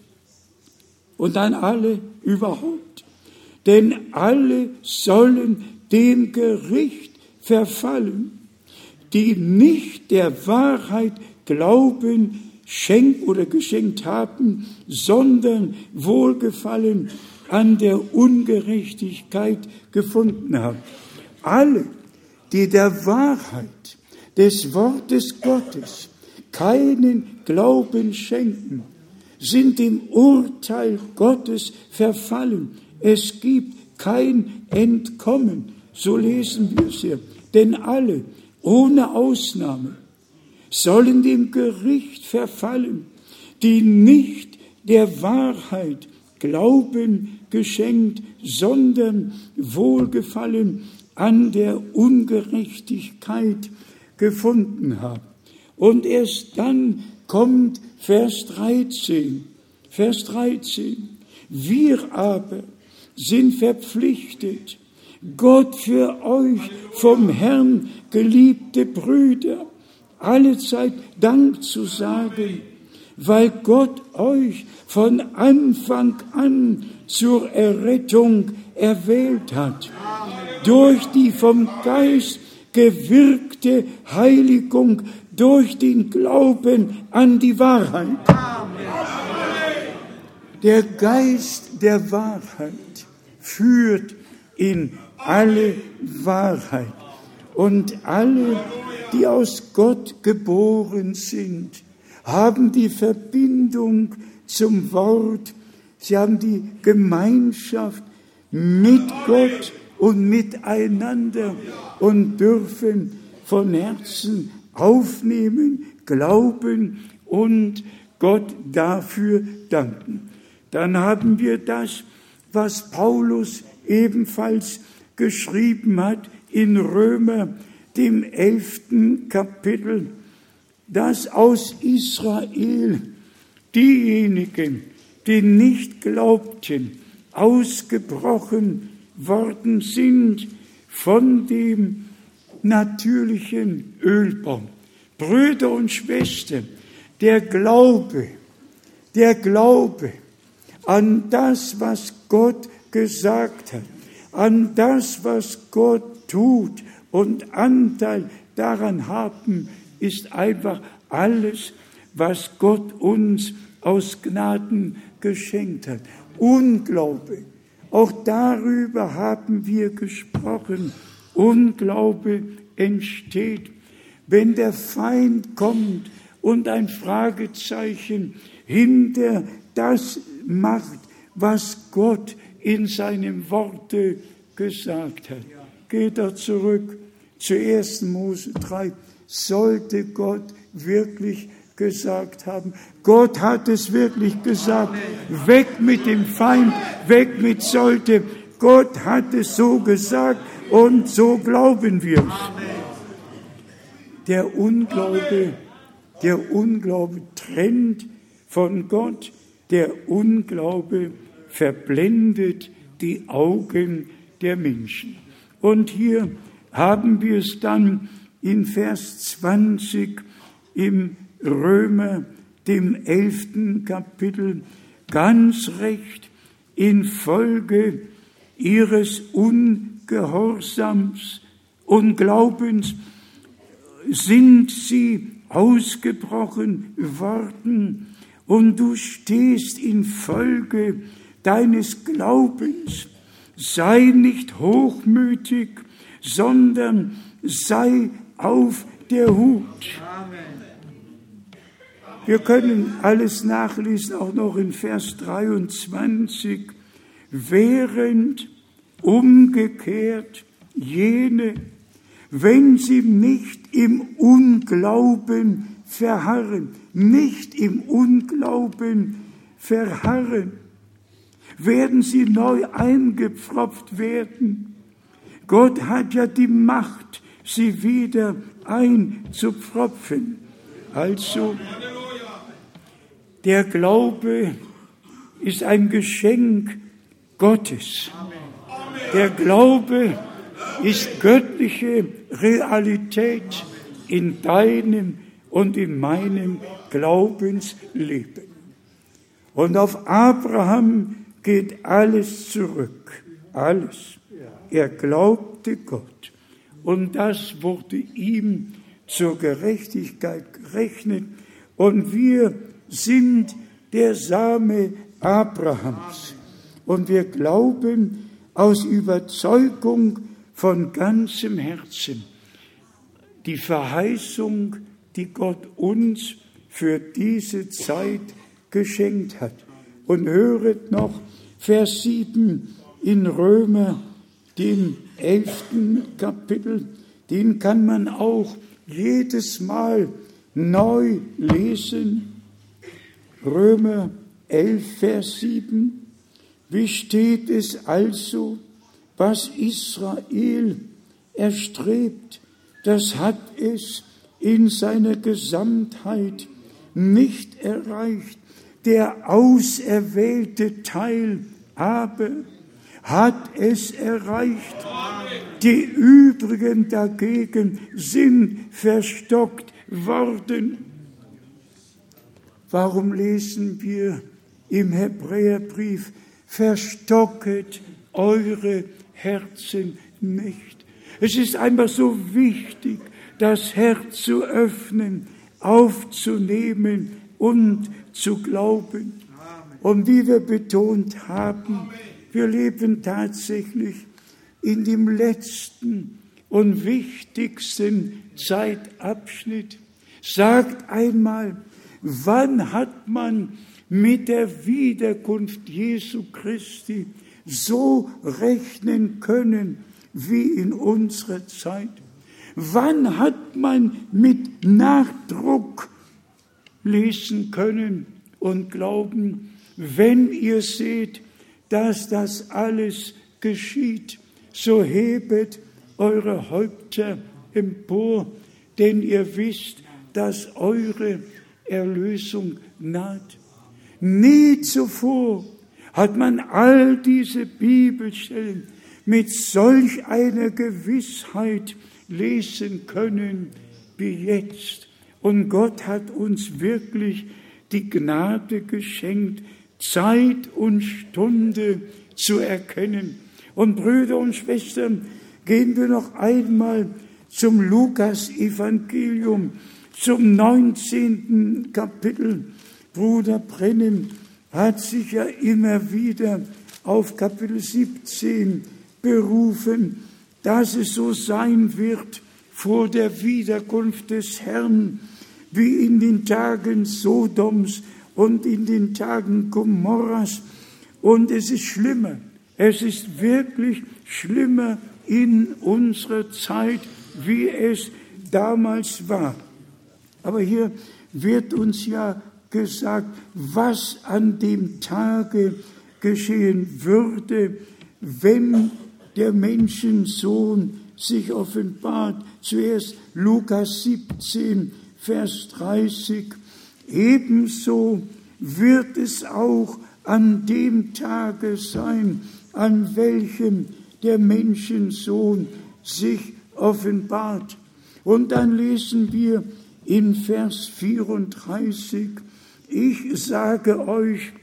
und an alle überhaupt. Denn alle sollen dem Gericht verfallen, die nicht der Wahrheit Glauben schenkt oder geschenkt haben, sondern Wohlgefallen an der Ungerechtigkeit gefunden haben. Alle, die der Wahrheit des Wortes Gottes keinen Glauben schenken, sind dem Urteil Gottes verfallen. Es gibt kein Entkommen. So lesen wir es hier. Denn alle, ohne Ausnahme, sollen dem Gericht verfallen, die nicht der Wahrheit Glauben geschenkt, sondern Wohlgefallen an der Ungerechtigkeit gefunden haben. Und erst dann kommt Vers dreizehn. Vers dreizehn. Wir aber sind verpflichtet, Gott für euch vom Herrn geliebte Brüder allezeit Dank zu sagen, weil Gott euch von Anfang an zur Errettung erwählt hat, durch die vom Geist gewirkte Heiligung durch den Glauben an die Wahrheit. Der Geist der Wahrheit führt in alle Wahrheit. Und alle, die aus Gott geboren sind, haben die Verbindung zum Wort. Sie haben die Gemeinschaft mit Gott und miteinander und dürfen von Herzen aufnehmen, glauben und Gott dafür danken. Dann haben wir das, was Paulus ebenfalls geschrieben hat in Römer, dem elften Kapitel, dass aus Israel diejenigen, die nicht glaubten, ausgebrochen worden sind von dem natürlichen Ölbaum. Brüder und Schwestern, der Glaube, der Glaube an das, was Gott gesagt hat, an das, was Gott tut und Anteil daran haben, ist einfach alles, was Gott uns aus Gnaden geschenkt hat. Unglaube, auch darüber haben wir gesprochen. Unglaube entsteht, wenn der Feind kommt und ein Fragezeichen hinter das macht, was Gott in seinem Worte gesagt hat. Geht er zurück zu ersten Mose drei. Sollte Gott wirklich gesagt haben? Gott hat es wirklich gesagt. Weg mit dem Feind, weg mit sollte. Gott hat es so gesagt und so glauben wir es. Der Unglaube, der Unglaube trennt von Gott. Der Unglaube verblendet die Augen der Menschen. Und hier haben wir es dann in Vers zwanzig im Römer, dem elften Kapitel, ganz recht: Infolge ihres Ungehorsams und Glaubens sind sie ausgebrochen worden, und du stehst infolge deines Glaubens. Sei nicht hochmütig, sondern sei auf der Hut. Wir können alles nachlesen, auch noch in Vers dreiundzwanzig. Während umgekehrt jene, wenn sie nicht im Unglauben verharren, nicht im Unglauben verharren, werden sie neu eingepfropft werden. Gott hat ja die Macht, sie wieder einzupfropfen. Also, der Glaube ist ein Geschenk Gottes. Der Glaube ist göttliche Realität in deinem und in meinem Glaubensleben. Und auf Abraham geht alles zurück. Alles. Er glaubte Gott. Und das wurde ihm zur Gerechtigkeit gerechnet. Und wir sind der Same Abrahams. Und wir glauben aus Überzeugung von ganzem Herzen die Verheißung, die Gott uns für diese Zeit geschenkt hat. Und höret noch Vers sieben in Römer, dem elften Kapitel, den kann man auch jedes Mal neu lesen. Römer elf, Vers sieben. Wie steht es also, was Israel erstrebt? Das hat es in seiner Gesamtheit nicht erreicht. Der auserwählte Teil aber hat es erreicht. Die übrigen dagegen sind verstockt worden. Warum lesen wir im Hebräerbrief: Verstocket eure Herzen nicht. Es ist einfach so wichtig, das Herz zu öffnen, aufzunehmen und zu glauben. Und wie wir betont haben, wir leben tatsächlich in dem letzten und wichtigsten Zeitabschnitt. Sagt einmal, wann hat man mit der Wiederkunft Jesu Christi so rechnen können wie in unserer Zeit? Wann hat man mit Nachdruck lesen können und glauben, wenn ihr seht, dass das alles geschieht, so hebet eure Häupter empor, denn ihr wisst, dass eure Erlösung naht. Nie zuvor hat man all diese Bibelstellen mit solch einer Gewissheit lesen können wie jetzt. Und Gott hat uns wirklich die Gnade geschenkt, Zeit und Stunde zu erkennen. Und Brüder und Schwestern, gehen wir noch einmal zum Lukas-Evangelium, zum neunzehnten Kapitel. Bruder Brennem hat sich ja immer wieder auf Kapitel siebzehn berufen, dass es so sein wird vor der Wiederkunft des Herrn, wie in den Tagen Sodoms und in den Tagen Gomorras. Und es ist schlimmer. Es ist wirklich schlimmer in unserer Zeit, wie es damals war. Aber hier wird uns ja gesagt, was an dem Tage geschehen würde, wenn der Menschensohn sich offenbart. Zuerst Lukas siebzehn, Vers dreißig. Ebenso wird es auch an dem Tage sein, an welchem der Menschensohn sich offenbart. Und dann lesen wir in Vers vierunddreißig, ich sage euch,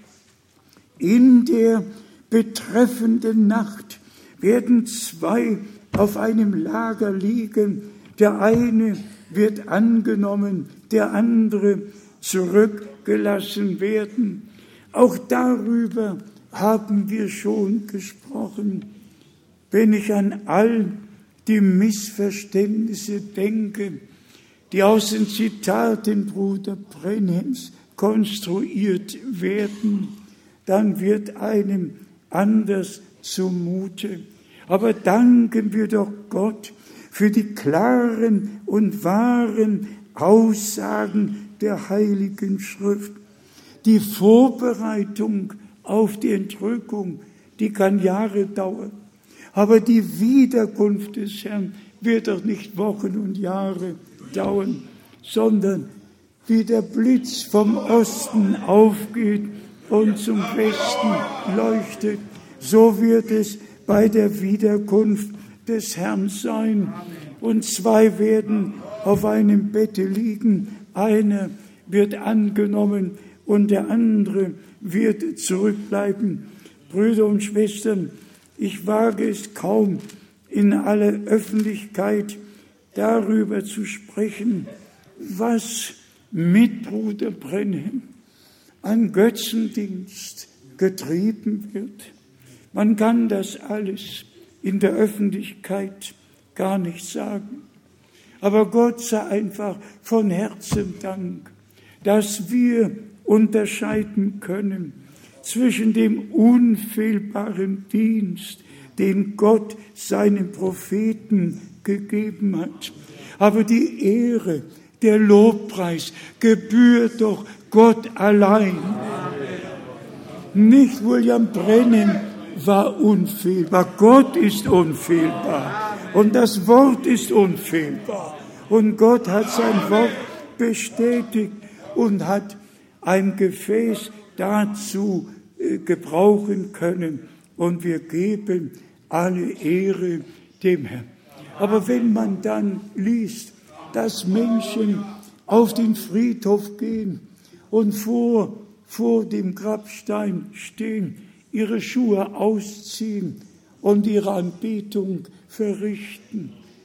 in der betreffenden Nacht werden zwei auf einem Lager liegen, der eine wird angenommen, der andere zurückgelassen werden. Auch darüber haben wir schon gesprochen. Wenn ich an all die Missverständnisse denke, die aus den Zitaten Bruder Brenhems konstruiert werden, dann wird einem anders zumute. Aber danken wir doch Gott für die klaren und wahren Aussagen der Heiligen Schrift. Die Vorbereitung auf die Entrückung, die kann Jahre dauern. Aber die Wiederkunft des Herrn wird doch nicht Wochen und Jahre dauern, sondern wie der Blitz vom Osten aufgeht und zum Westen leuchtet, so wird es bei der Wiederkunft des Herrn sein. Und zwei werden auf einem Bette liegen, einer wird angenommen und der andere wird zurückbleiben. Brüder und Schwestern, ich wage es kaum, in aller Öffentlichkeit darüber zu sprechen, was mit Bruder Brenhem an Götzendienst getrieben wird. Man kann das alles in der Öffentlichkeit gar nicht sagen. Aber Gott sei einfach von Herzen Dank, dass wir unterscheiden können zwischen dem unfehlbaren Dienst, den Gott seinen Propheten gegeben hat. Aber die Ehre, der Lobpreis gebührt doch Gott allein. Nicht William Brenhem war unfehlbar, Gott ist unfehlbar und das Wort ist unfehlbar. Und Gott hat sein Wort bestätigt und hat ein Gefäß dazu gebrauchen können. Und wir geben alle Ehre dem Herrn. Aber wenn man dann liest, dass Menschen auf den Friedhof gehen und vor, vor dem Grabstein stehen, ihre Schuhe ausziehen und ihre Anbetung verrichten,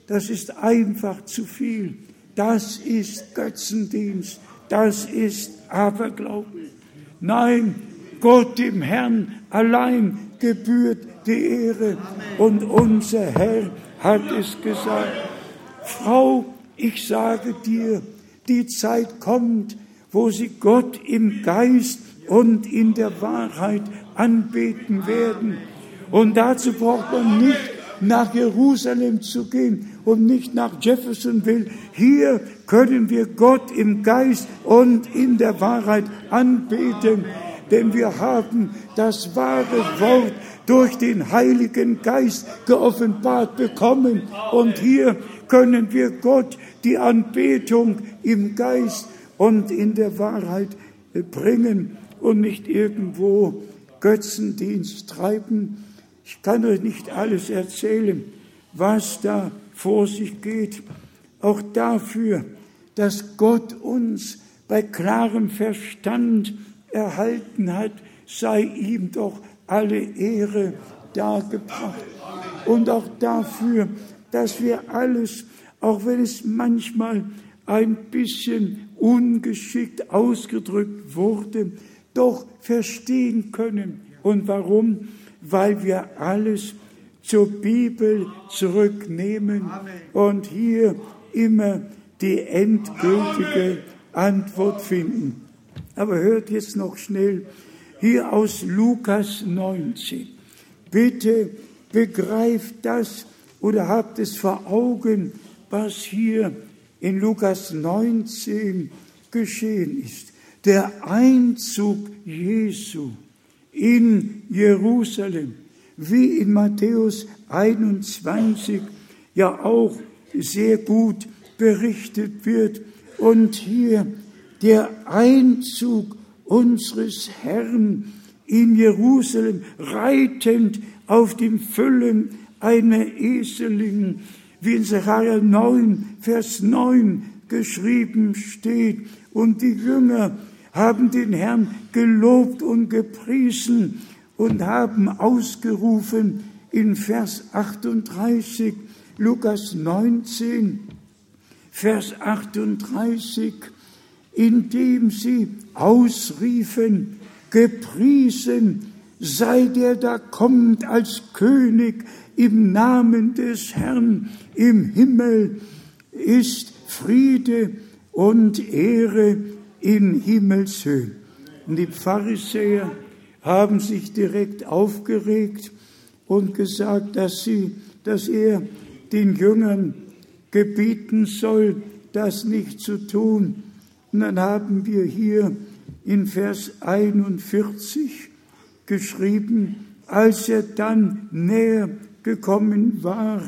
das ist einfach zu viel. Das ist Götzendienst, das ist Aberglauben. Nein, Gott dem Herrn allein gebührt die Ehre. Und unser Herr hat es gesagt. Frau, ich sage dir, die Zeit kommt, wo sie Gott im Geist und in der Wahrheit anbeten werden. Und dazu braucht man nicht nach Jerusalem zu gehen und nicht nach Jeffersonville. Hier können wir Gott im Geist und in der Wahrheit anbeten, denn wir haben das wahre Wort durch den Heiligen Geist geoffenbart bekommen. Und hier können wir Gott die Anbetung im Geist und in der Wahrheit bringen und nicht irgendwo Götzendienst treiben. Ich kann euch nicht alles erzählen, was da vor sich geht. Auch dafür, dass Gott uns bei klarem Verstand erhalten hat, sei ihm doch alle Ehre dargebracht. Und auch dafür, dass wir alles, auch wenn es manchmal ein bisschen ungeschickt ausgedrückt wurde, doch verstehen können. Und warum? Weil wir alles zur Bibel zurücknehmen und hier immer die endgültige Antwort finden. Aber hört jetzt noch schnell hier aus Lukas neunzehn. Bitte begreift das oder habt es vor Augen, was hier in Lukas neunzehn geschehen ist. Der Einzug Jesu in Jerusalem, wie in Matthäus einundzwanzig ja auch sehr gut berichtet wird. Und hier der Einzug unseres Herrn in Jerusalem, reitend auf dem Füllen einer Eselin, wie in Sacharja neun, Vers neun geschrieben steht. Und die Jünger haben den Herrn gelobt und gepriesen und haben ausgerufen in Vers achtunddreißig, Lukas neunzehn, Vers achtunddreißig, indem sie ausriefen, gepriesen sei der da kommt als König im Namen des Herrn, im Himmel ist Friede und Ehre in Himmelshöhen. Und die Pharisäer haben sich direkt aufgeregt und gesagt, dass sie, dass er den Jüngern gebieten soll, das nicht zu tun. Und dann haben wir hier in Vers einundvierzig geschrieben, als er dann näher gekommen war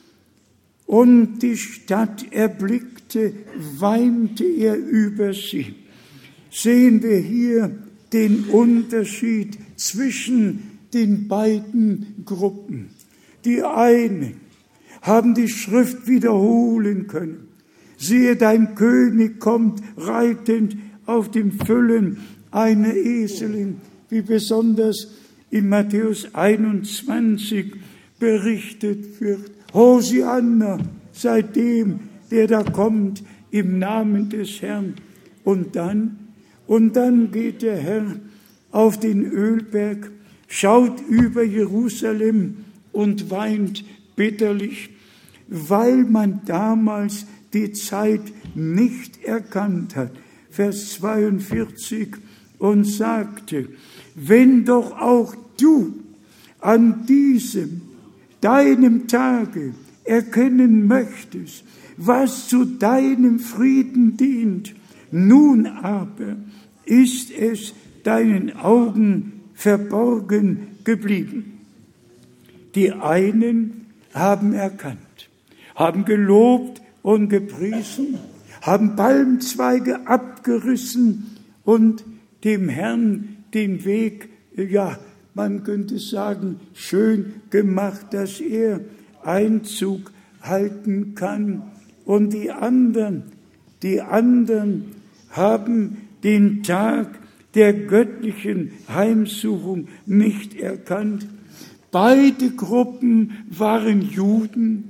und die Stadt erblickte, weinte er über sie. Sehen wir hier den Unterschied zwischen den beiden Gruppen. Die einen haben die Schrift wiederholen können. Siehe, dein König kommt reitend auf dem Füllen einer Eselin, wie besonders in Matthäus einundzwanzig berichtet wird. Hosianna sei dem, der da kommt im Namen des Herrn. Und dann, und dann geht der Herr auf den Ölberg, schaut über Jerusalem und weint bitterlich, weil man damals die Zeit nicht erkannt hat. Vers zweiundvierzig, und sagte, wenn doch auch du an diesem, deinem Tage erkennen möchtest, was zu deinem Frieden dient, nun aber ist es deinen Augen verborgen geblieben. Die einen haben erkannt, haben gelobt und gepriesen, haben Palmzweige abgerissen und dem Herrn den Weg, ja, man könnte sagen, schön gemacht, dass er Einzug halten kann. Und die anderen, die anderen haben den Tag der göttlichen Heimsuchung nicht erkannt. Beide Gruppen waren Juden,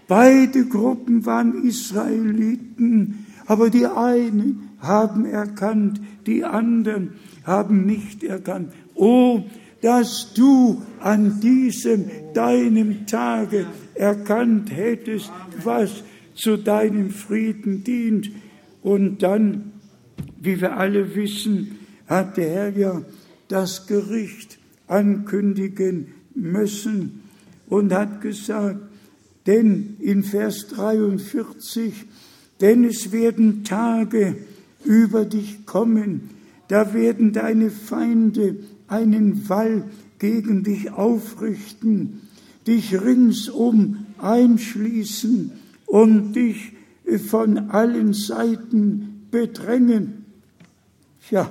Beide Gruppen waren Israeliten, aber die einen haben erkannt, die anderen haben nicht erkannt. Oh, dass du an diesem deinem Tage erkannt hättest, was zu deinem Frieden dient. Und dann, wie wir alle wissen, hat der Herr ja das Gericht ankündigen müssen und hat gesagt, denn in Vers dreiundvierzig, denn es werden Tage über dich kommen, da werden deine Feinde einen Wall gegen dich aufrichten, dich ringsum einschließen und dich von allen Seiten bedrängen. Ja,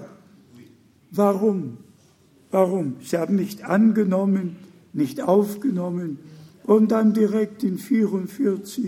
warum? Warum? Sie haben nicht angenommen, nicht aufgenommen. Und dann direkt in vierundvierzig.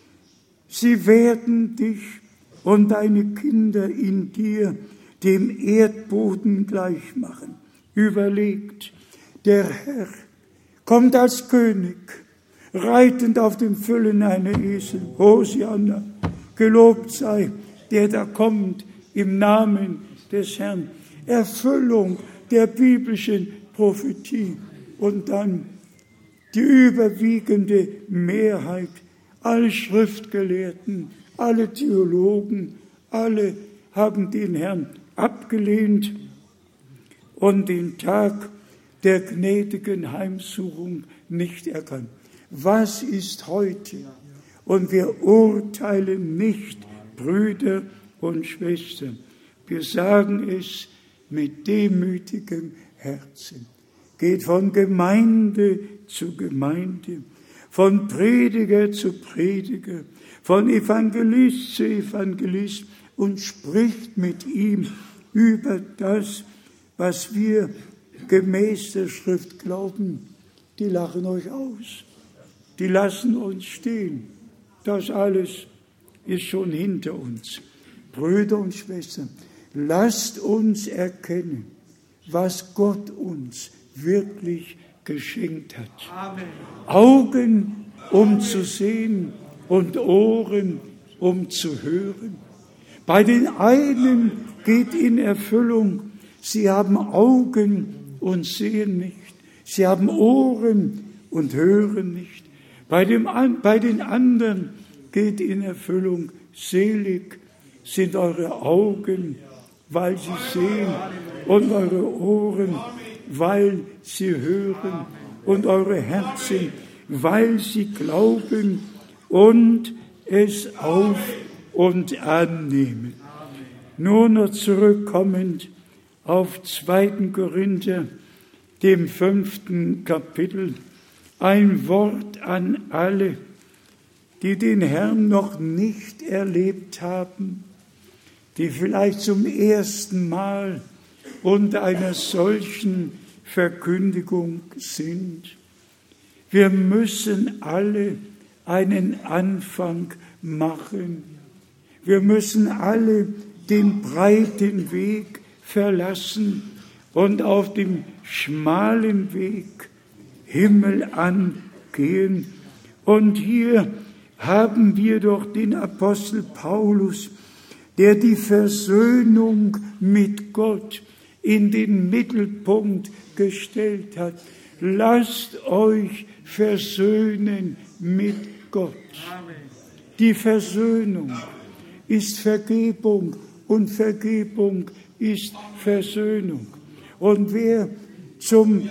Sie werden dich und deine Kinder in dir dem Erdboden gleich machen. Überlegt, der Herr kommt als König, reitend auf dem Füllen einer Esel. Hosianna, gelobt sei, der da kommt im Namen des Herrn. Erfüllung der biblischen Prophetie. Und dann die überwiegende Mehrheit, alle Schriftgelehrten, alle Theologen, alle haben den Herrn abgelehnt und den Tag der gnädigen Heimsuchung nicht erkannt. Was ist heute? Und wir urteilen nicht, Brüder und Schwestern. Wir sagen es mit demütigem Herzen. Geht von Gemeinde zu Gemeinde, von Prediger zu Prediger, von Evangelist zu Evangelist und spricht mit ihm über das, was wir gemäß der Schrift glauben. Die lachen euch aus, die lassen uns stehen. Das alles ist schon hinter uns. Brüder und Schwestern, lasst uns erkennen, was Gott uns wirklich geschenkt hat. Amen. Augen, um zu sehen und Ohren, um zu hören. Bei den einen geht in Erfüllung, sie haben Augen und sehen nicht. Sie haben Ohren und hören nicht. Bei, dem, bei den anderen geht in Erfüllung, selig sind eure Augen, weil sie sehen, und eure Ohren, weil sie hören, und eure Herzen, weil sie glauben und es auf und annehmen. Nur noch zurückkommend auf zweiten Korinther, dem fünften Kapitel, ein Wort an alle, die den Herrn noch nicht erlebt haben, die vielleicht zum ersten Mal unter einer solchen Verkündigung sind. Wir müssen alle einen Anfang machen. Wir müssen alle den breiten Weg verlassen und auf dem schmalen Weg Himmel angehen. Und hier haben wir doch den Apostel Paulus, der die Versöhnung mit Gott in den Mittelpunkt gestellt hat. Lasst euch versöhnen mit Gott. Die Versöhnung ist Vergebung und Vergebung ist Versöhnung. Und wer zum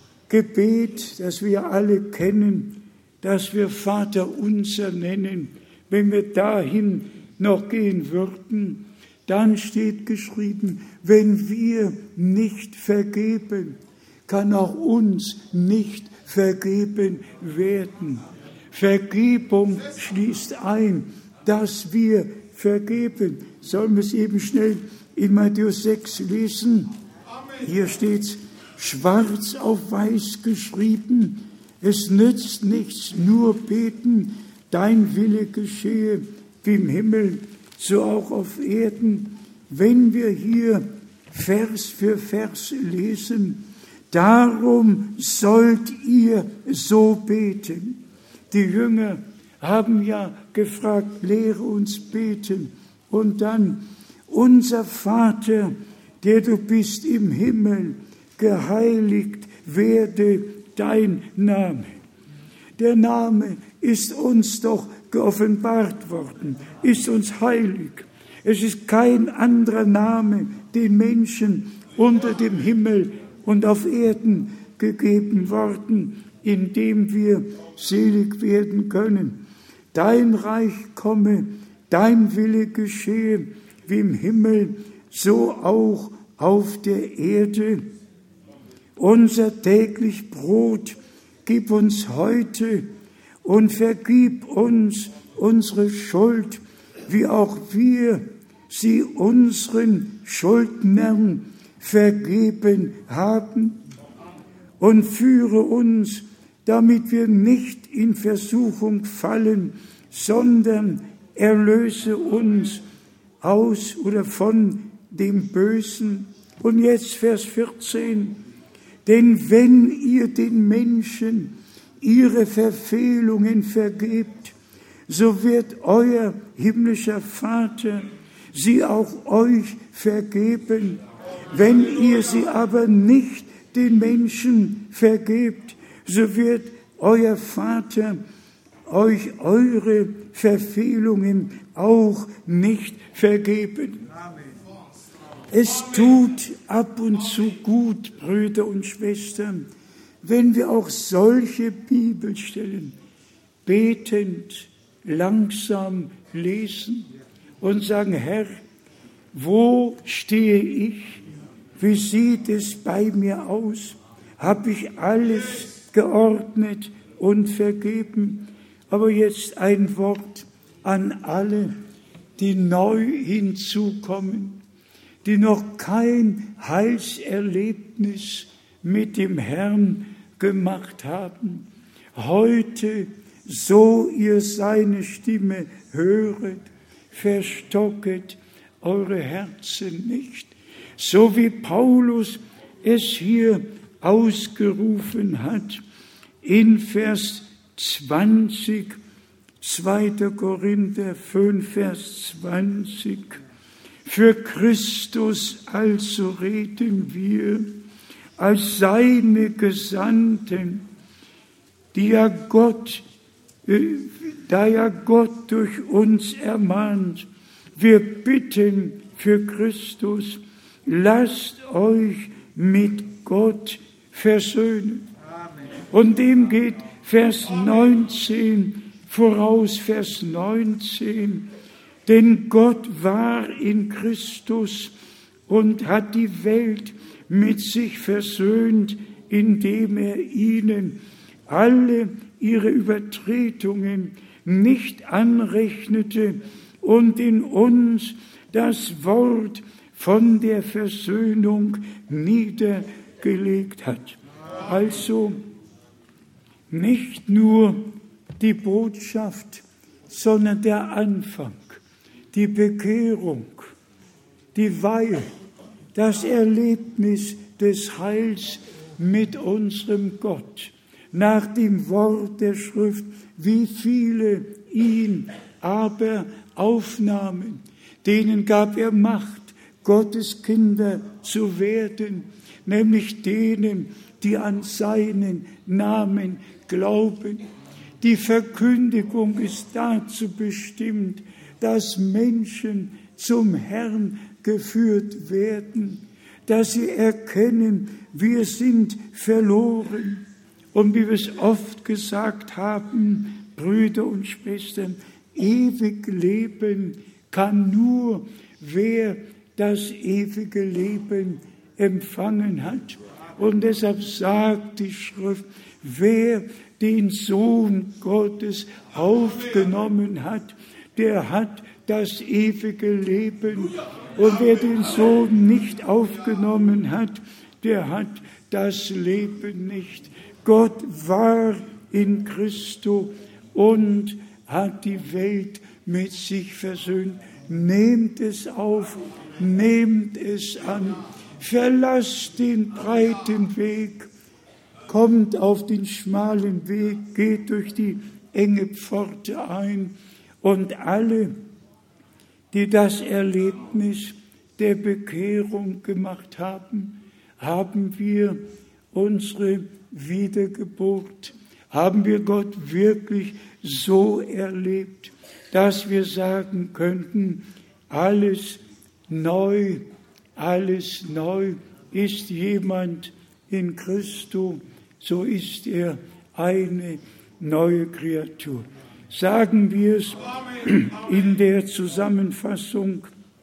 Gebet, das wir alle kennen, das wir Vater unser nennen, wenn wir dahin noch gehen würden, dann steht geschrieben, wenn wir nicht vergeben, kann auch uns nicht vergeben werden. Vergebung schließt ein, dass wir vergeben. Sollen wir es eben schnell in Matthäus sechs lesen? Hier steht schwarz auf weiß geschrieben, es nützt nichts, nur beten, dein Wille geschehe, wie im Himmel, so auch auf Erden. Wenn wir hier Vers für Vers lesen, darum sollt ihr so beten. Die Jünger haben ja gefragt, lehre uns beten. Und dann, unser Vater, der du bist im Himmel, geheiligt werde dein Name. Der Name ist uns doch geoffenbart worden, ist uns heilig. Es ist kein anderer Name den Menschen unter dem Himmel und auf Erden gegeben worden, in dem wir selig werden können. Dein Reich komme, dein Wille geschehe, wie im Himmel, so auch auf der Erde. Unser täglich Brot gib uns heute und vergib uns unsere Schuld, wie auch wir sie unseren Schuldnern vergeben haben. Und führe uns, damit wir nicht in Versuchung fallen, sondern erlöse uns aus oder von dem Bösen. Und jetzt Vers vierzehn. Denn wenn ihr den Menschen ihre Verfehlungen vergebt, so wird euer himmlischer Vater sie auch euch vergeben. Wenn ihr sie aber nicht den Menschen vergebt, so wird euer Vater euch eure Verfehlungen auch nicht vergeben. Es tut ab und zu gut, Brüder und Schwestern, wenn wir auch solche Bibelstellen betend, langsam lesen und sagen, Herr, wo stehe ich? Wie sieht es bei mir aus? Habe ich alles geordnet und vergeben? Aber jetzt ein Wort an alle, die neu hinzukommen, die noch kein Heilserlebnis mit dem Herrn gemacht haben. Heute, so ihr seine Stimme höret, verstocket eure Herzen nicht. So wie Paulus es hier ausgerufen hat, in Vers zwanzig, zweiter Korinther fünf, Vers zwanzig. Für Christus also reden wir, als seine Gesandten, die ja Gott, da ja Gott durch uns ermahnt. Wir bitten für Christus, lasst euch mit Gott versöhnen. Amen. Und dem geht Vers neunzehn voraus, Vers neunzehn. Denn Gott war in Christus und hat die Welt mit sich versöhnt, indem er ihnen alle ihre Übertretungen nicht anrechnete und in uns das Wort von der Versöhnung niedergelegt hat. Also nicht nur die Botschaft, sondern der Anfang, die Bekehrung, die Weihe, das Erlebnis des Heils mit unserem Gott, nach dem Wort der Schrift, wie viele ihn aber aufnahmen, denen gab er Macht, Gottes Kinder zu werden, nämlich denen, die an seinen Namen glauben. Die Verkündigung ist dazu bestimmt, dass Menschen zum Herrn geführt werden, dass sie erkennen, wir sind verloren. Und wie wir es oft gesagt haben, Brüder und Schwestern, ewig Leben kann nur, wer das ewige Leben empfangen hat. Und deshalb sagt die Schrift, wer den Sohn Gottes aufgenommen hat, der hat das ewige Leben. Und wer den Sohn nicht aufgenommen hat, der hat das Leben nicht. Gott war in Christo und hat die Welt mit sich versöhnt. Nehmt es auf, nehmt es an, verlasst den breiten Weg, kommt auf den schmalen Weg, geht durch die enge Pforte ein. Und alle, die das Erlebnis der Bekehrung gemacht haben, haben wir unsere Wiedergeburt, haben wir Gott wirklich so erlebt, dass wir sagen könnten, alles neu, alles neu. Ist jemand in Christo, so ist er eine neue Kreatur. Sagen wir es in der Zusammenfassung,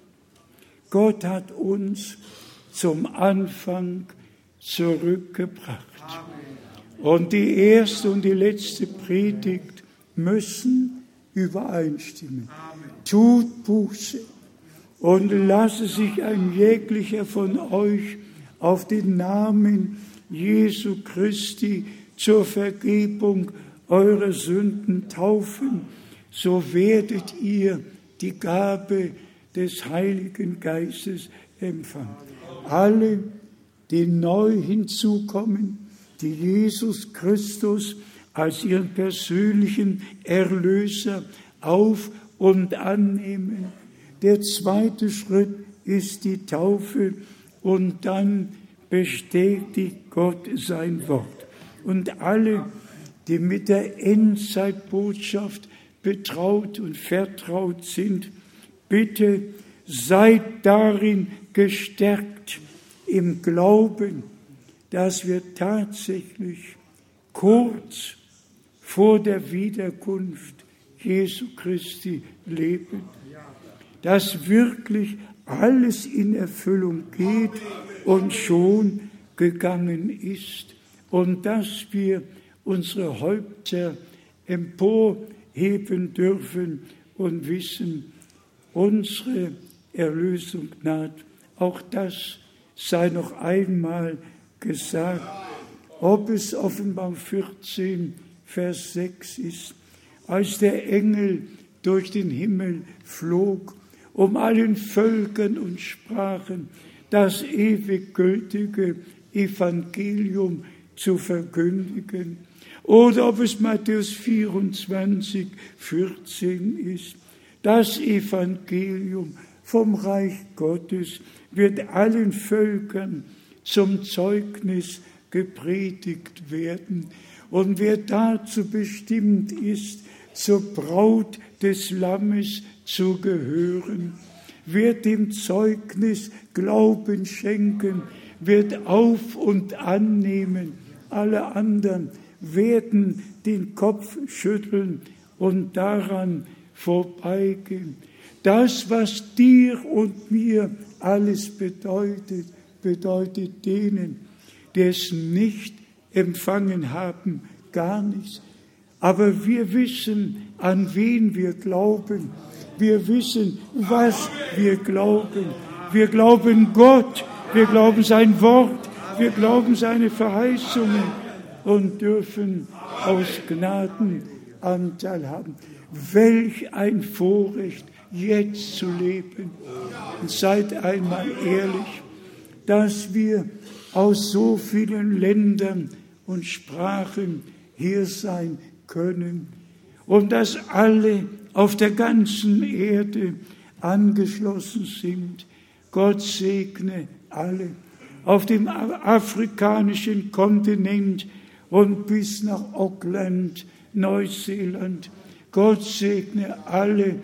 Gott hat uns zum Anfang zurückgebracht. Und die erste und die letzte Predigt müssen übereinstimmen. Tut Buße und lasse sich ein jeglicher von euch auf den Namen Jesu Christi zur Vergebung eurer Sünden taufen, so werdet ihr die Gabe des Heiligen Geistes empfangen. Alle, die neu hinzukommen, die Jesus Christus als ihren persönlichen Erlöser auf- und annehmen. Der zweite Schritt ist die Taufe und dann bestätigt Gott sein Wort. Und alle, die mit der Endzeitbotschaft betraut und vertraut sind, bitte seid darin gestärkt im Glauben, dass wir tatsächlich kurz vor der Wiederkunft Jesu Christi leben, dass wirklich alles in Erfüllung geht und schon gegangen ist und dass wir unsere Häupter emporheben dürfen und wissen, unsere Erlösung naht. Auch das sei noch einmal gesagt, ob es Offenbarung vierzehn, Vers sechs ist, als der Engel durch den Himmel flog, um allen Völkern und Sprachen das ewig gültige Evangelium zu verkündigen. Oder ob es Matthäus vierundzwanzig, vierzehn ist. Das Evangelium vom Reich Gottes wird allen Völkern zum Zeugnis gepredigt werden. Und wer dazu bestimmt ist, zur Braut des Lammes zu gehören, wird dem Zeugnis Glauben schenken, wird auf- und annehmen. Alle anderen werden den Kopf schütteln und daran vorbeigehen. Das, was dir und mir alles bedeutet, bedeutet denen, die es nicht empfangen haben, gar nichts. Aber wir wissen, an wen wir glauben. Wir wissen, was wir glauben. Wir glauben Gott, wir glauben sein Wort, wir glauben seine Verheißungen und dürfen aus Gnaden Anteil haben. Welch ein Vorrecht, jetzt zu leben. Und seid einmal ehrlich, dass wir aus so vielen Ländern und Sprachen hier sein können und dass alle auf der ganzen Erde angeschlossen sind. Gott segne alle auf dem afrikanischen Kontinent und bis nach Auckland, Neuseeland. Gott segne alle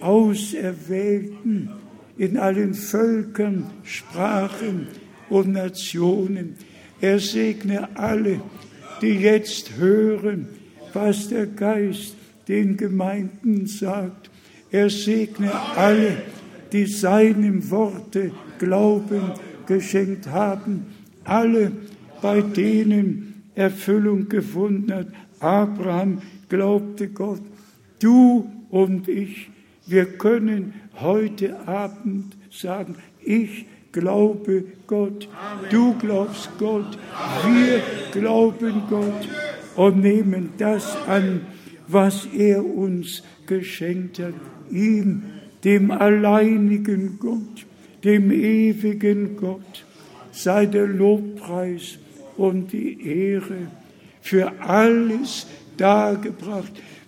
Auserwählten in allen Völkern, Sprachen und Nationen. Er segne alle, die jetzt hören, was der Geist den Gemeinden sagt. Er segne alle, die seinem Worte Glauben geschenkt haben. Alle, bei denen Erfüllung gefunden hat. Abraham glaubte Gott. Du und ich, wir können heute Abend sagen, ich glaube Gott. Du glaubst Gott. Wir glauben Gott und nehmen das an, was er uns geschenkt hat. Ihm, dem alleinigen Gott, dem ewigen Gott, sei der Lobpreis und die Ehre für alles dargebracht,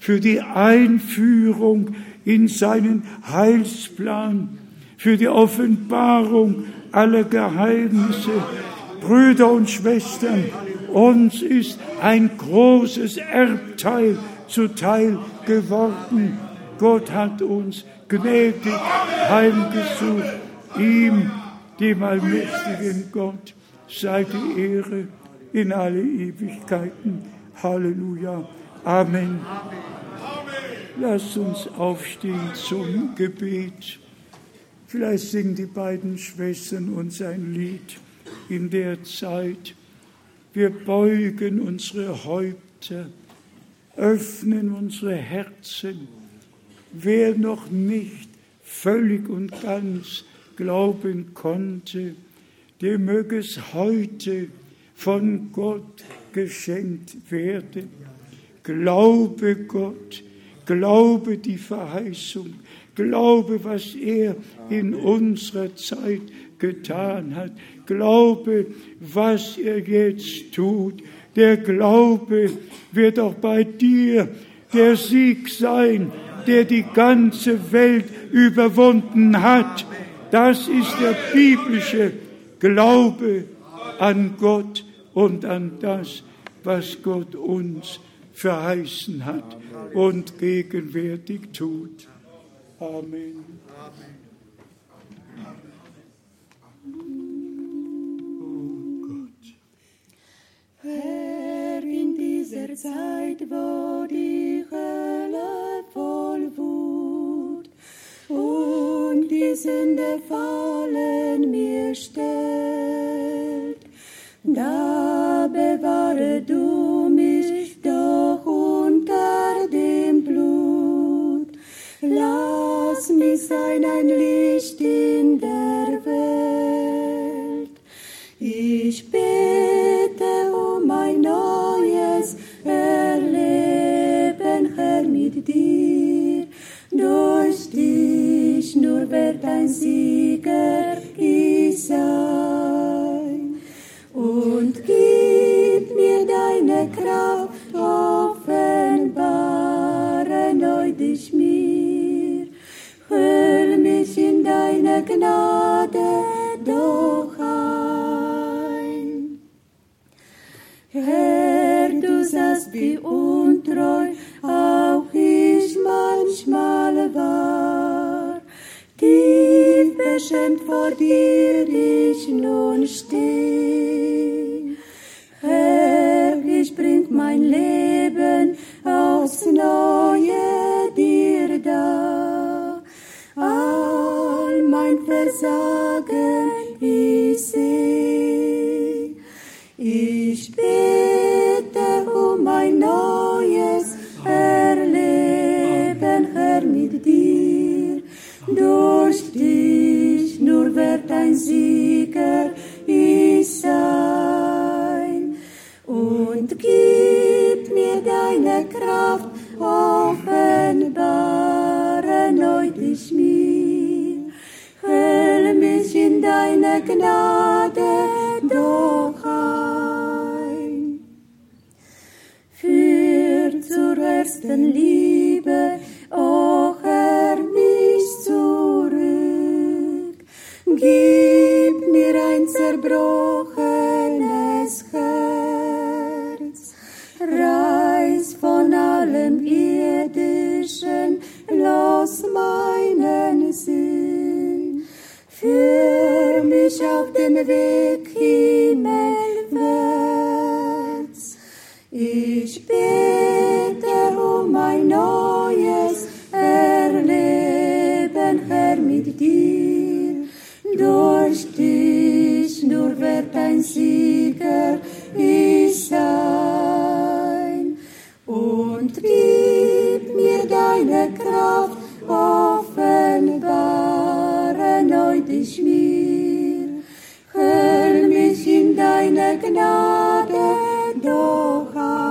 für die Einführung in seinen Heilsplan, für die Offenbarung aller Geheimnisse. Brüder und Schwestern, uns ist ein großes Erbteil zuteil geworden. Gott hat uns gnädig heimgesucht. Ihm, dem allmächtigen Gott, sei die Ehre in alle Ewigkeiten. Halleluja. Amen. Lasst uns aufstehen zum Gebet. Vielleicht singen die beiden Schwestern uns ein Lied in der Zeit. Wir beugen unsere Häupter, öffnen unsere Herzen. Wer noch nicht völlig und ganz glauben konnte, der möge es heute von Gott geschenkt werden. Glaube Gott, glaube die Verheißung, glaube, was er in unserer Zeit getan hat. Glaube, was er jetzt tut. Der Glaube wird auch bei dir der Sieg sein, der die ganze Welt überwunden hat. Das ist der biblische Glaube an Gott und an das, was Gott uns verheißen hat und gegenwärtig tut. Amen. Herr, in dieser Zeit, wo die Hölle voll Wut und die Sünde fallen mir stellt, da bewahre du mich doch unter dem Blut. Lass mich sein ein Licht in der Welt. Ich bete um ein neues Erleben, Herr, mit dir. Durch dich nur wird ein Sieger ich sein. Und gib mir deine Kraft, offenbare neu dich mir. Hüll mich in deine Gnade doch ein. Herr, du sahst, wie untreu auch ich manchmal war. Tief beschämt vor dir ich nun steh. Herr, ich bring mein Leben aufs Neue dir dar. All mein Versagen ich seh. Ich bete um ein neues Erleben, Herr, mit dir. Durch dich nur wird ein Sieger ich sein. Und gib mir deine Kraft, offenbare neu dich mir. Hüll mich in deine Gnade doch ein. Führ zur ersten Liebe, o Herr, mich zurück. Gib mir ein zerbrochenes Herz. Reiß von allem Irdischen los meinen Sinn. Führ mich auf den Weg himmelwärts. Ich bete um ein neues Erleben, Herr, mit dir. Durch dich nur wird ein Sieger ich sein. Und gib mir deine Kraft, offenbare neu dich mir. Hüll mich in deine Gnade doch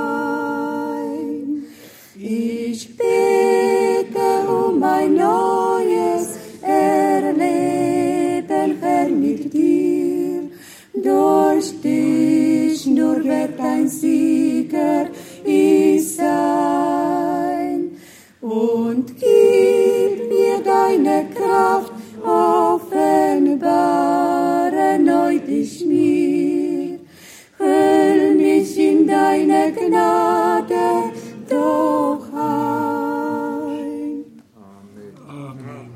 ein. Ich bete um ein neues Erleben, Herr, mit dir. Durch dich nur wird ein Sieger ich sein. deine Kraft offenbare neu dich mir. Hüll mich in deine Gnade doch ein. Amen.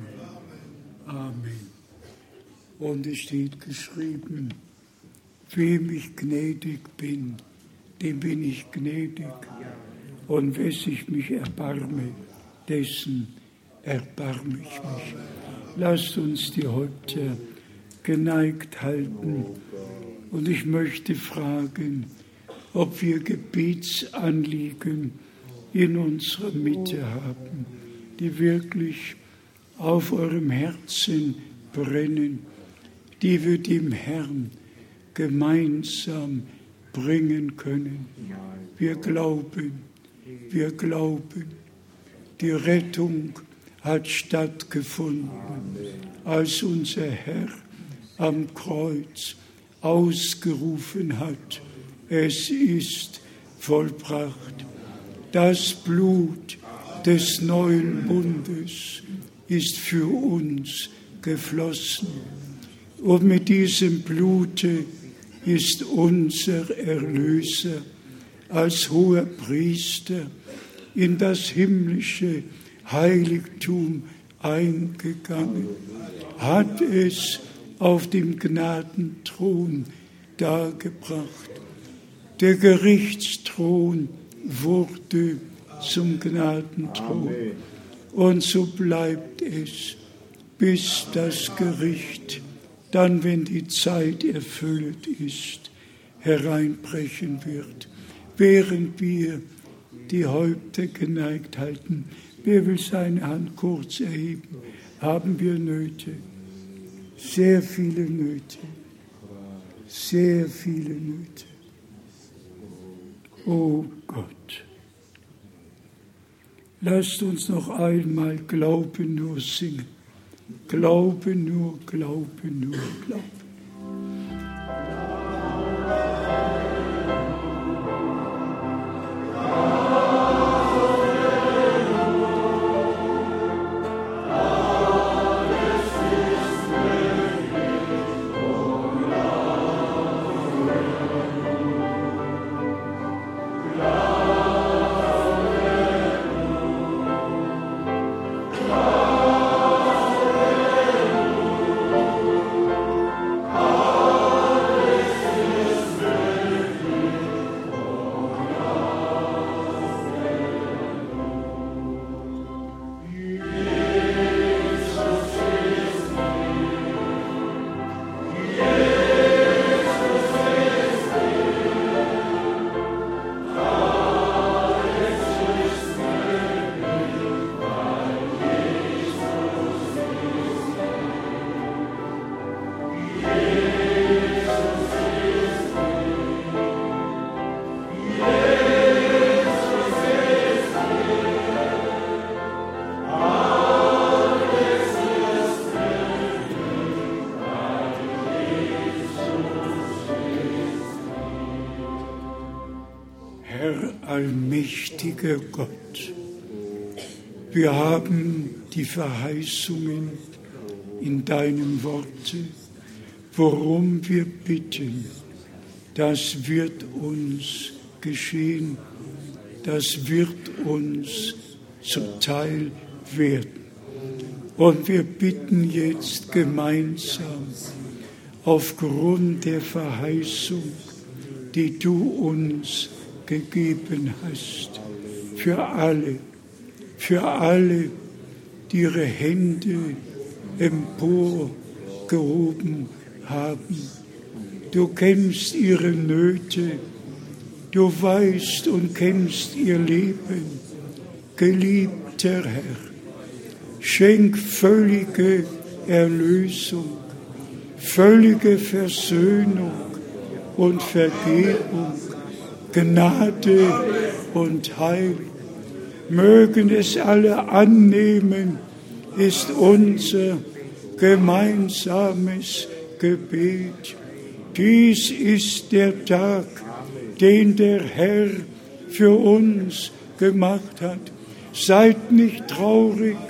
Amen. Und es steht geschrieben, wem ich gnädig bin, dem bin ich gnädig. Und wes ich mich erbarme, dessen erbarme ich mich. Lasst uns die Häupter geneigt halten. Und ich möchte fragen, ob wir Gebetsanliegen in unserer Mitte haben, die wirklich auf eurem Herzen brennen, die wir dem Herrn gemeinsam bringen können. Wir glauben, wir glauben, die Rettung hat stattgefunden, als unser Herr am Kreuz ausgerufen hat, es ist vollbracht. Das Blut des neuen Bundes ist für uns geflossen. Und mit diesem Blute ist unser Erlöser als hoher Priester in das himmlische Heiligtum eingegangen, hat es auf dem Gnadenthron dargebracht. Der Gerichtsthron wurde zum Gnadenthron. Und so bleibt es, bis das Gericht, dann, wenn die Zeit erfüllt ist, hereinbrechen wird. Während wir die Häupter geneigt halten, wer will seine Hand kurz erheben? Haben wir Nöte? Sehr viele Nöte. Sehr viele Nöte. Oh Gott. Lasst uns noch einmal Glaube nur singen. Glaube nur, Glaube nur, Glaube. Allmächtiger Gott, wir haben die Verheißungen in deinem Worte, worum wir bitten, das wird uns geschehen, das wird uns zuteil werden. Und wir bitten jetzt gemeinsam aufgrund der Verheißung, die du uns gegeben hast, für alle, für alle, die ihre Hände emporgehoben haben. Du kennst ihre Nöte, du weißt und kennst ihr Leben. Geliebter Herr, schenk völlige Erlösung, völlige Versöhnung und Vergebung, Gnade und Heil. Mögen es alle annehmen, ist unser gemeinsames Gebet. Dies ist der Tag, den der Herr für uns gemacht hat. Seid nicht traurig,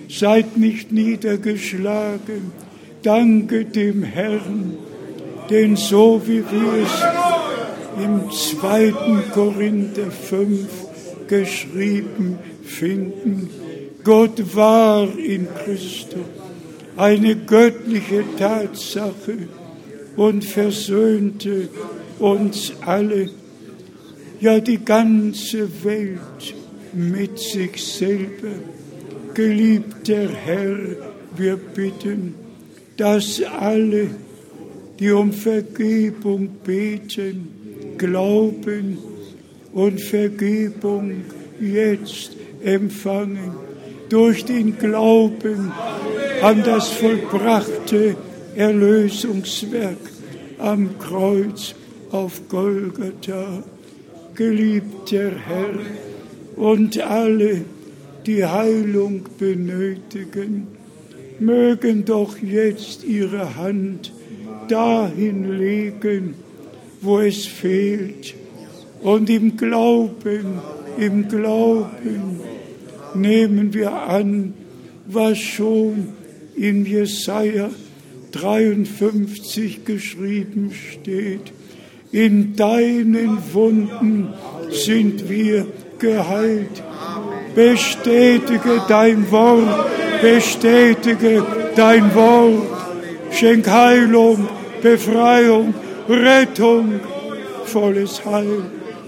seid nicht niedergeschlagen, danket dem Herrn, denn so wie wir es im zweiten Korinther fünf geschrieben finden, Gott war in Christus eine göttliche Tatsache und versöhnte uns alle, ja die ganze Welt mit sich selber. Geliebter Herr, wir bitten, dass alle, die um Vergebung beten, glauben und Vergebung jetzt empfangen, durch den Glauben an das vollbrachte Erlösungswerk am Kreuz auf Golgatha. Geliebter Herr, und alle, die Heilung benötigen, mögen doch jetzt ihre Hand dahin legen, wo es fehlt. Und im Glauben, im Glauben nehmen wir an, was schon in Jesaja dreiundfünfzig geschrieben steht. In deinen Wunden sind wir geheilt. Bestätige dein Wort, bestätige dein Wort. Schenk Heilung, Befreiung, Rettung, volles Heil.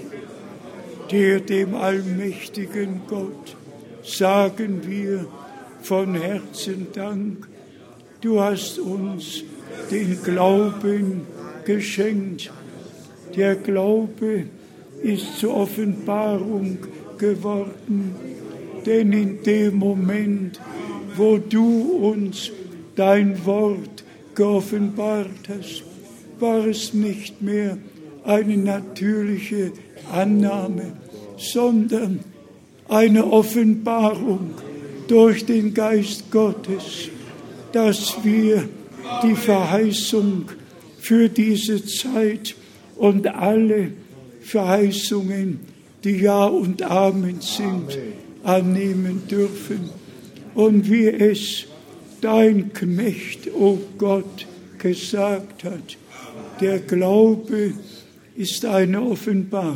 Dir, dem allmächtigen Gott, sagen wir von Herzen Dank. Du hast uns den Glauben geschenkt. Der Glaube ist zur Offenbarung geworden, denn in dem Moment, wo du uns dein Wort geoffenbart hast, war es nicht mehr eine natürliche Annahme, sondern eine Offenbarung durch den Geist Gottes, dass wir die Verheißung für diese Zeit und alle Verheißungen, die Ja und Amen sind, annehmen dürfen. Und wie es dein Knecht, o Gott, gesagt hat, der Glaube ist eine Offenbarung.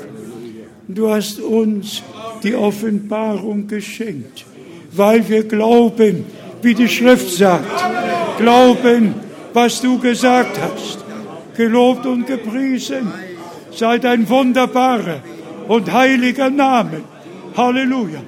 Du hast uns die Offenbarung geschenkt, weil wir glauben, wie die Schrift sagt, glauben, was du gesagt hast. Gelobt und gepriesen sei dein wunderbarer und heiliger Name. Halleluja.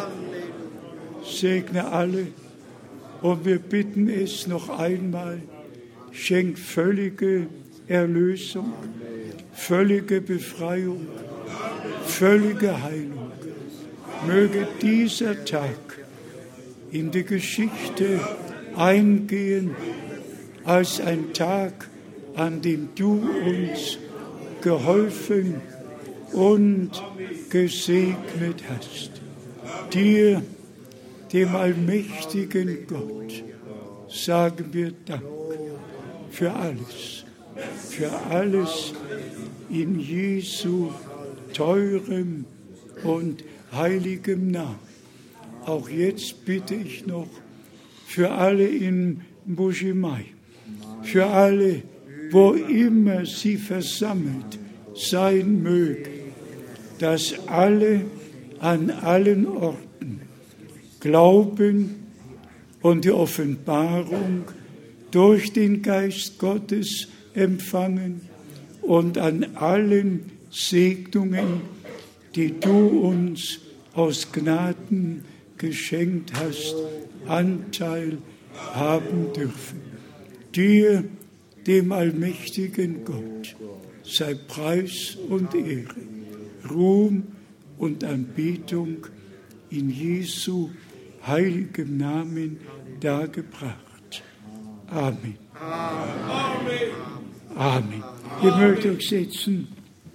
Segne alle und wir bitten es noch einmal, schenk völlige Erlösung, völlige Befreiung, völlige Heilung. Möge dieser Tag in die Geschichte eingehen als ein Tag, an dem du uns geholfen und gesegnet hast. Dir, dem allmächtigen Gott, sagen wir Dank für alles, für alles in Jesu teurem und heiligem Namen. Auch jetzt bitte ich noch für alle in Buschimai, für alle, wo immer sie versammelt sein mögen, dass alle an allen Orten Glauben und die Offenbarung durch den Geist Gottes empfangen und an allen Segnungen, die du uns aus Gnaden geschenkt hast, Anteil haben dürfen. Dir, dem allmächtigen Gott, sei Preis und Ehre, Ruhm und Anbetung in Jesu heiligem Namen dargebracht. Amen. Amen. Amen. Ihr mögt euch setzen.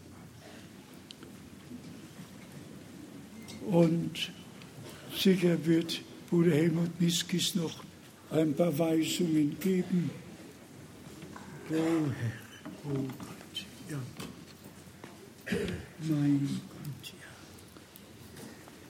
Und sicher wird Bruder Helmut Miskis noch ein paar Weisungen geben. Oh Herr, oh Gott, ja. Mein Gott, ja.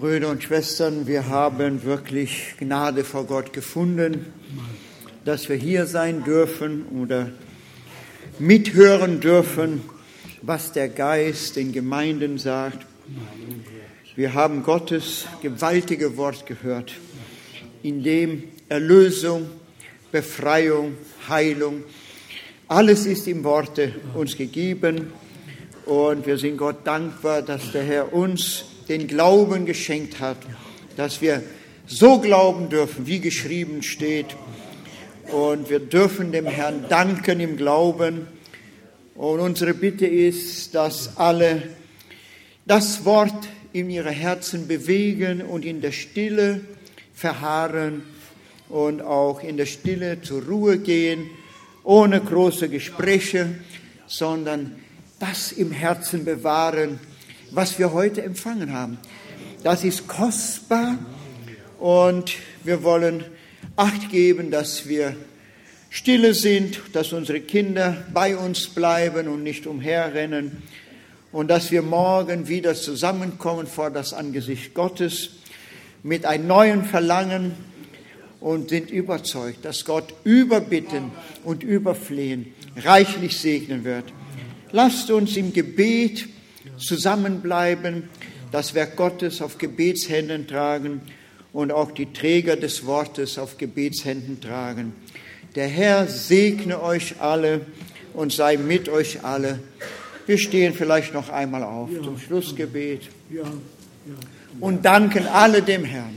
Brüder und Schwestern, wir haben wirklich Gnade vor Gott gefunden, dass wir hier sein dürfen oder mithören dürfen, was der Geist den Gemeinden sagt. Wir haben Gottes gewaltige Wort gehört, in dem Erlösung, Befreiung, Heilung, alles ist im Worte uns gegeben. Und wir sind Gott dankbar, dass der Herr uns den Glauben geschenkt hat, dass wir so glauben dürfen, wie geschrieben steht. Und wir dürfen dem Herrn danken im Glauben. Und unsere Bitte ist, dass alle das Wort in ihre Herzen bewegen und in der Stille verharren und auch in der Stille zur Ruhe gehen, ohne große Gespräche, sondern das im Herzen bewahren, was wir heute empfangen haben. Das ist kostbar und wir wollen Acht geben, dass wir stille sind, dass unsere Kinder bei uns bleiben und nicht umherrennen und dass wir morgen wieder zusammenkommen vor das Angesicht Gottes mit einem neuen Verlangen und sind überzeugt, dass Gott überbitten und überflehen reichlich segnen wird. Lasst uns im Gebet zusammenbleiben, das Werk Gottes auf Gebetshänden tragen und auch die Träger des Wortes auf Gebetshänden tragen. Der Herr segne euch alle und sei mit euch alle. Wir stehen vielleicht noch einmal auf ja. zum Schlussgebet ja. Ja. und danken alle dem Herrn.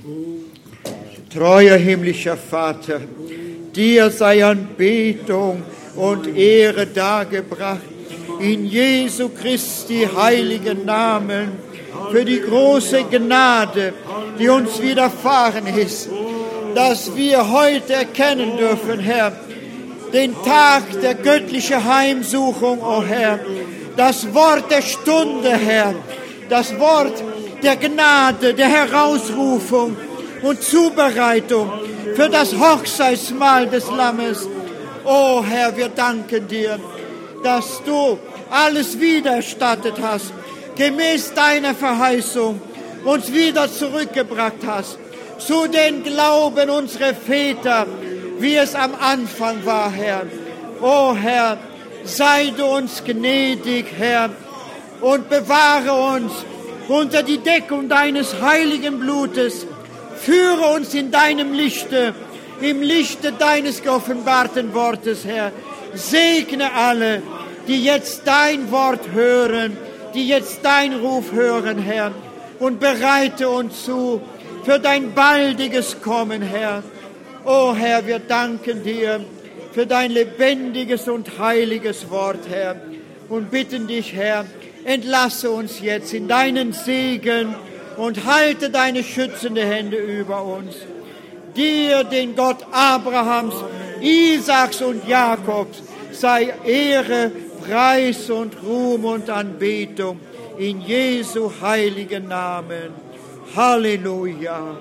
Treuer himmlischer Vater, dir sei Anbetung und Ehre dargebracht in Jesu Christi heiligen Namen für die große Gnade, die uns widerfahren ist, dass wir heute erkennen dürfen, Herr, den Tag der göttlichen Heimsuchung, o oh Herr, das Wort der Stunde, Herr, das Wort der Gnade, der Herausrufung und Zubereitung für das Hochzeitsmahl des Lammes. O oh Herr, wir danken dir, dass du alles wiedererstattet hast, gemäß deiner Verheißung uns wieder zurückgebracht hast zu den Glauben unserer Väter, wie es am Anfang war, Herr. O Herr, sei du uns gnädig, Herr, und bewahre uns unter die Deckung deines heiligen Blutes. Führe uns in deinem Lichte, im Lichte deines geoffenbarten Wortes, Herr. Segne alle, die jetzt dein Wort hören, die jetzt dein Ruf hören, Herr, und bereite uns zu für dein baldiges Kommen, Herr. O Herr, wir danken dir für dein lebendiges und heiliges Wort, Herr, und bitten dich, Herr, entlasse uns jetzt in deinen Segen und halte deine schützende Hände über uns. Dir, den Gott Abrahams, Isaaks und Jakobs, sei Ehre, Preis und Ruhm und Anbetung in Jesu heiligen Namen. Halleluja,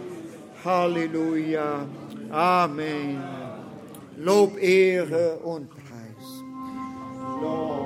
Halleluja, Amen. Lob, Ehre und Preis. Lord.